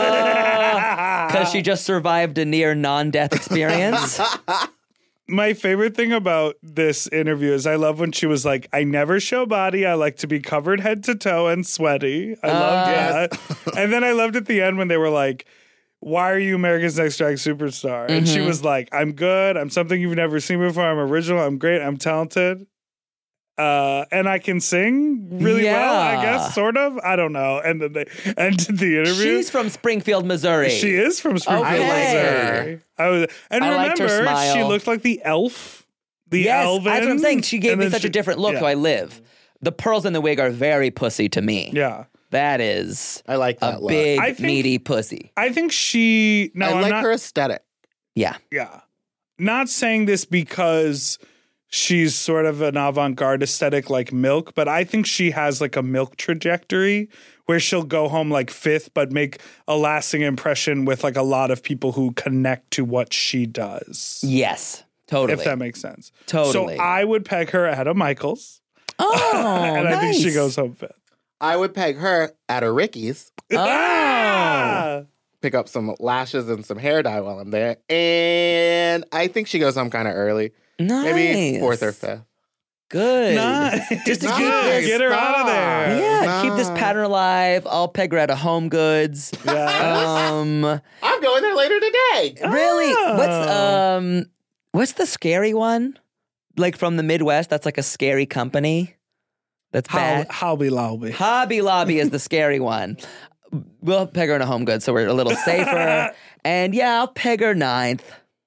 Because she just survived a near non-death experience. My favorite thing about this interview is I love when she was like, I never show body. I like to be covered head to toe and sweaty. I loved yes. that. And then I loved at the end when they were like, why are you America's Next Drag Superstar? And she was like, I'm good. I'm something you've never seen before. I'm original. I'm great. I'm talented. Uh, and I can sing really well, I Yeah. guess, sort of. I don't know. And then they ended the interview. She's from Springfield, Missouri. She is from Springfield, Okay. Missouri. I was, and I liked her remember, she smile. looked like the elf. The Yes, Elven. that's what I'm saying. She gave and me then such she- a different look, yeah. so I live. The pearls in the wig are very pussy to me. Yeah. That is I like a that look. big, I think- meaty pussy. I think she. No, I I'm like not, her aesthetic. Yeah. Yeah. Not saying this because she's sort of an avant-garde aesthetic like Milk, but I think she has like a Milk trajectory where she'll go home like fifth, but make a lasting impression with like a lot of people who connect to what she does. Yes. Totally. If that makes sense. Totally. So I would peg her ahead of Michaels. Oh, and I think she nice. goes home fifth. I would peg her at a Ricky's. Oh. Ah! Pick up some lashes and some hair dye while I'm there. And I think she goes home kind of early. Nice. Maybe fourth or fifth. Good. Nice. Just to Nice. keep this. Get her out of there. Yeah, keep this Nice. pattern alive. I'll peg her at a Home Goods. Yeah. Um, I'm going there later today. really? Oh. What's um, what's the scary one? Like from the Midwest? That's like a scary company. That's How, bad. Hobby Lobby. Hobby Lobby is the scary one. We'll peg her in a Home Goods, so we're a little safer. And yeah, I'll peg her ninth.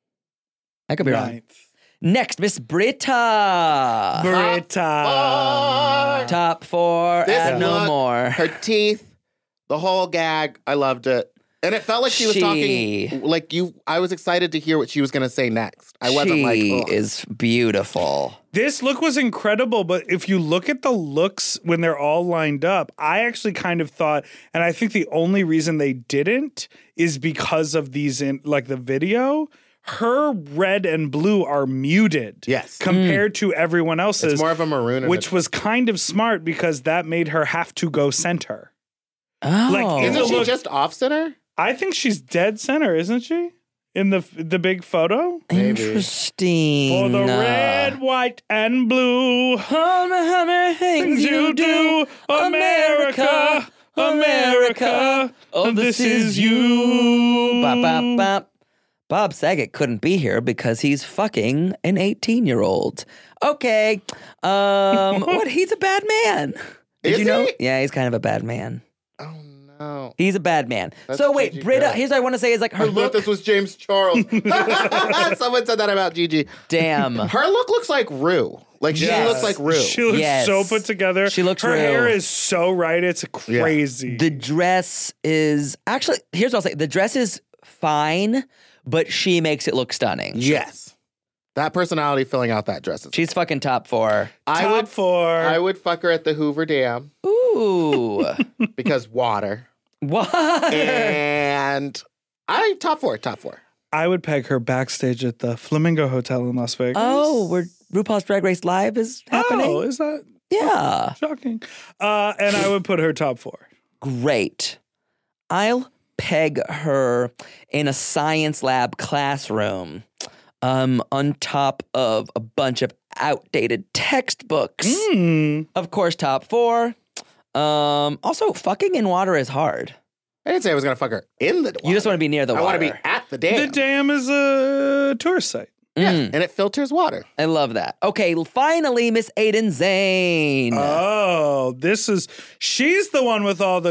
I could be wrong. Ninth. Next, Miss Britta. Britta. Top four This and no look, more. Her teeth, the whole gag, I loved it. And it felt like she was She- talking like you. I was excited to hear what she was going to say next. I wasn't she like, ugh. is beautiful. This look was incredible, but if you look at the looks when they're all lined up, I actually kind of thought, and I think the only reason they didn't is because of these in like the video. Her red and blue are muted, Yes. compared to everyone else's, It's more of a maroon. and which a- was kind of smart because that made her have to go center. Oh. Like, in the Isn't she look- just off center? I think she's dead center, isn't she? In the the big photo Maybe. Interesting. for the Uh, red, white, and blue. How many, how many things you do, America, America. Oh, this is you. Bop, bop, bop. Bob Saget couldn't be here because he's fucking an eighteen-year-old. Okay. Um, what? He's a bad man. Did Is you know? he? Yeah, he's kind of a bad man. Oh no. Oh. He's a bad man. That's so wait, Gigi Britta, Goat. here's what I want to say is like her I thought look. this was James Charles. Someone said that about Gigi. Damn. Her look looks like Rue. Like she Yes. looks like Rue. She looks Yes. so put together. She looks Her real. hair is so right. It's crazy. The dress is actually, here's what I'll say. The dress is fine, but she makes it look stunning. Yes. That personality filling out that dress. Is She's fucking top four. I Top would four. I would fuck her at the Hoover Dam Ooh. because water. What? And I top four, top four. I would peg her backstage at the Flamingo Hotel in Las Vegas. Oh, where RuPaul's Drag Race Live is happening? Oh, is that Yeah. shocking? Uh, and I would put her top four. Great. I'll peg her in a science lab classroom um, on top of a bunch of outdated textbooks. Mm. Of course, top four. Um, also, fucking in water is hard. I didn't say I was gonna fuck her in the water. You just want to be near the I water. want to be at the dam. The dam is a tourist site. Yeah, Mm. and it filters water. I love that. Okay, finally, Miss Aiden Zane. Oh, this is she's the one with all the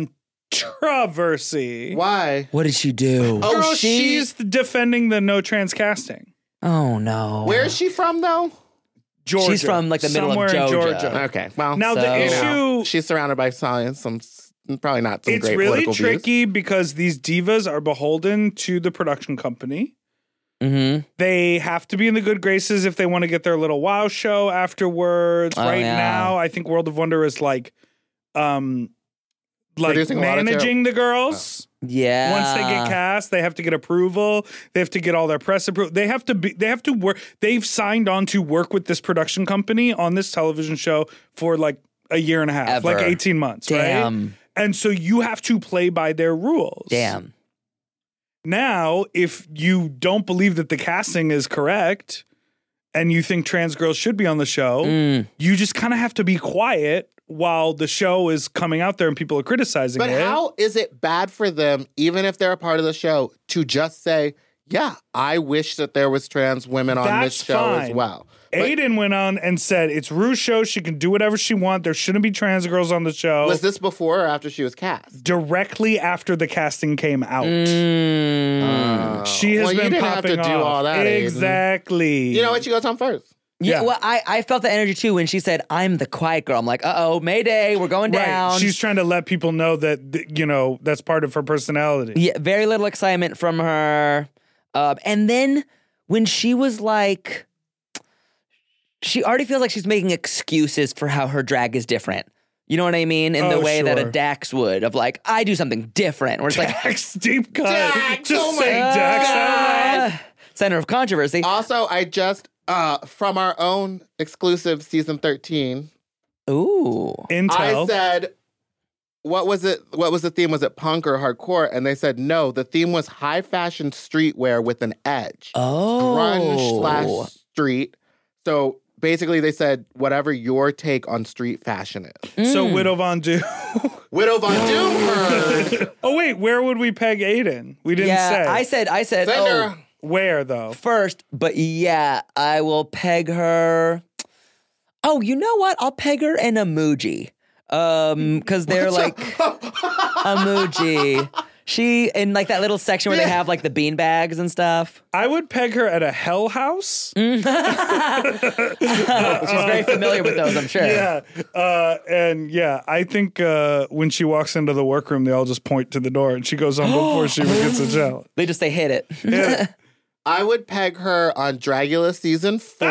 controversy. Why? What did she do? Oh, Girl, she- she's defending the no trans casting. Oh, no. Where is she from though? Georgia. She's from, like, the middle of Somewhere in Georgia. Georgia. Okay, well, Now So- the you know, issue she's surrounded by science. Some s- probably not some it's great really political tricky because these divas are beholden to the production company. Mm-hmm. They have to be in the good graces if they want to get their little wow show afterwards. Oh, right yeah. now, I think World of Wonder is like, um, like Producing a lot of managing the girls. Yeah. Once they get cast, they have to get approval. They have to get all their press approval. They have to be. They have to work. They've signed on to work with this production company on this television show for like a year and a half, Ever. like eighteen months, Damn. right? And so you have to play by their rules. Damn. Now, if you don't believe that the casting is correct and you think trans girls should be on the show, Mm. you just kind of have to be quiet while the show is coming out there and people are criticizing But it. how is it bad for them, even if they're a part of the show, to just say, yeah, I wish that there was trans women on That's this show as fine. well? But Aiden went on and said, it's Rue's show. She can do whatever she wants. There shouldn't be trans girls on the show. was this before or after she was cast? Directly after the casting came out. Mm. She has well, been you didn't have popping to do off. all that. Aiden. Exactly. You know what? She goes home first. Yeah, Yeah. well, I, I felt the energy too when she said, I'm the quiet girl. I'm like, uh-oh, Mayday, we're going down. Right. She's trying to let people know that, th- you know, that's part of her personality. Yeah, very little excitement from her. Uh, and then when she was like, she already feels like she's making excuses for how her drag is different. You know what I mean? In the Oh, way that a sure. Dax would, of like, I do something different. Where it's like, Dax, deep cut. Dax, Just oh my say Dax out loud. uh, center of controversy. Also, I just, uh, from our own exclusive season thirteen, Ooh. Intel. I said, what was it? What was the theme? Was it punk or hardcore? And they said, no, the theme was high fashion streetwear with an edge. Oh. Grunge slash street. So basically, they said, whatever your take on street fashion is. So Widow Von Du. Widow Von Doom heard. Oh, wait. Where would we peg Aiden? We didn't Yeah, say. I said, I said, Send oh, her. Where, though? first, but yeah, I will peg her. Oh, you know what? I'll peg her in emoji. Um, because they're like emoji. She in like that little section where they have like the bean bags and stuff. I would peg her at a Hell House. She's very familiar with those, I'm sure. Yeah. Uh, and yeah, I think uh, when she walks into the workroom, they all just point to the door and she goes on before she even gets a challenge. They just say hit it. Yeah. I would peg her on Dragula season four.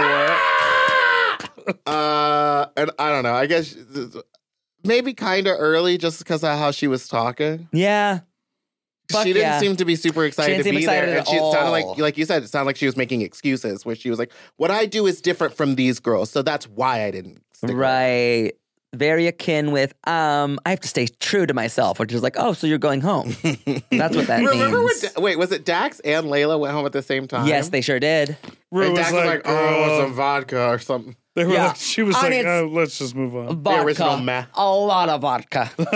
uh, and I don't know. I guess maybe kind of early just because of how she was talking. Yeah. Fuck she didn't yeah. seem to be super excited didn't to seem be excited there. at And she it sounded all. like, like you said, it sounded like she was making excuses where she was like, what I do is different from these girls. So that's why I didn't stick around." Right. Very akin with, um, I have to stay true to myself, which is like, oh, so you're going home. That's what that Remember when, means. Da- wait, was it Dax and Layla went home at the same time? Yes, they sure did. Rue And was Dax was like, like, oh, uh, some vodka or something. they were Yeah. like, she was And like, it's- oh, let's just move on. Vodka. original meth. A lot of vodka.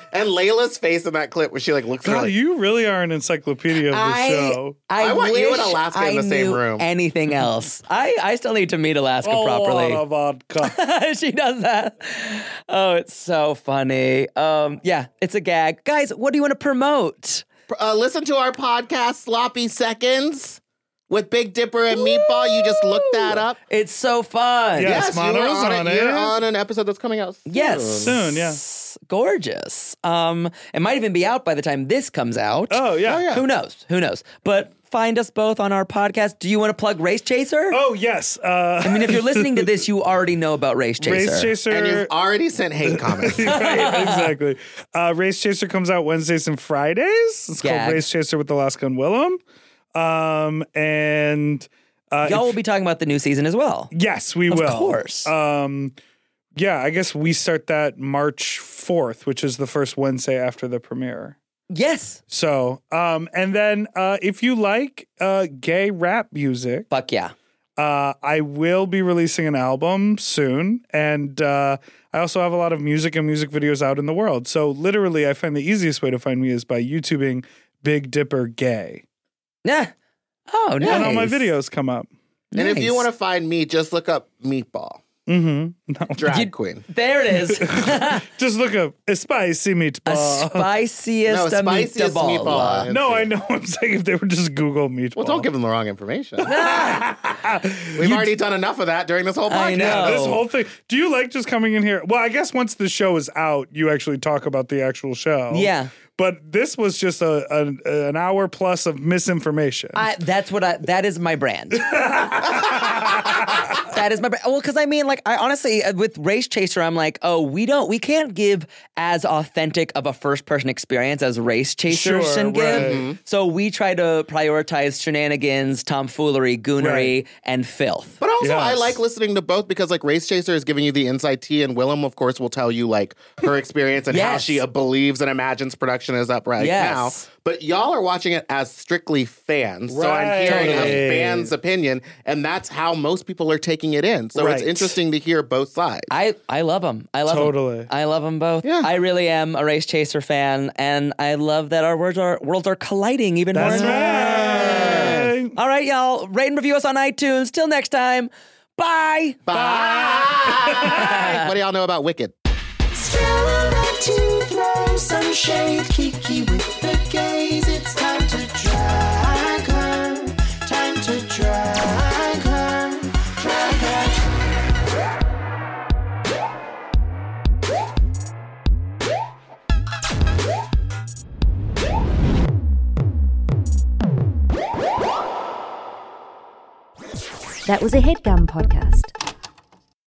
And Layla's face in that clip where she like looks at her God, like, you really are an encyclopedia of the I, show. I, I want you wish and Alaska I in the same knew room. Anything else? I, I still need to meet Alaska A properly. lot of vodka. She does that. Oh, it's so funny. Um, yeah, it's a gag. Guys, what do you want to promote? uh, listen to our podcast, Sloppy Seconds, with Big Dipper and Meatball. You just looked that up. It's so fun. Yeah. Yes, you Mono's were on, on it. it. You're on an episode that's coming out soon. Yes. Soon, yeah. Gorgeous. Um, it might even be out by the time this comes out. Oh, yeah. Oh, yeah. Who knows? Who knows? But find us both on our podcast. Do you want to plug Race Chaser? Oh, yes. Uh, I mean, if you're listening to this, you already know about Race Chaser. Race Chaser. And you've already sent hate comments. Right, exactly. Uh, Race Chaser comes out Wednesdays and Fridays. It's Gag. called Race Chaser with Alaska and Willem. Um, and uh, Y'all if- will be talking about the new season as well. yes, we Of will. course. Um, yeah, I guess we start that March fourth, which is the first Wednesday after the premiere. Yes. So, um, and then uh, if you like uh, gay rap music, Fuck yeah. uh, I will be releasing an album soon. And uh, I also have a lot of music and music videos out in the world. So literally, I find the easiest way to find me is by YouTubing Big Dipper Gay. Yeah. Oh, nice. And all my videos come up. And if you Nice. want to find me, just look up Meatball, Mm-hmm. No. drag You- queen. There it is. Just look up a spicy A meatball. spiciest, No, spiciest meatball. meatball. No, I know. I'm saying if they would just Google meatball. Well, don't give them the wrong information. We've already done enough of that during this whole podcast. I know. This whole thing. Do you like just coming in here? Well, I guess once the show is out, you actually talk about the actual show. Yeah. But this was just a, a an hour plus of misinformation. I, that's what I. That is my brand. That is my brand. Well, because I mean, like, I honestly, uh, with Race Chaser, I'm like, oh, we don't, we can't give as authentic of a first person experience as Race Chasers Sure, can give. right. Mm-hmm. So we try to prioritize shenanigans, tomfoolery, goonery, Right. and filth. But also, I Yes. like listening to both because, like, Race Chaser is giving you the inside tea, and Willem, of course, will tell you, like, her experience and how Yes. she uh, believes and imagines production is up right Yes. now. But y'all are watching it as strictly fans. So I'm Right. hearing a Totally. fan's opinion, and that's how most people are taking it in. So it's Right. interesting to hear both sides. I, I love them. I love 'em. Totally. I love them both. Yeah. I really am a Race Chaser fan, and I love that our worlds are worlds are colliding even That's more. and more. right. All right, y'all. Rate and review us on iTunes. Till next time. Bye. Bye. What do y'all know about Wicked? Still about to throw some shade, Kiki with the gaze. It's time to drag her, time to drag her, drag her. That was a HeadGum podcast.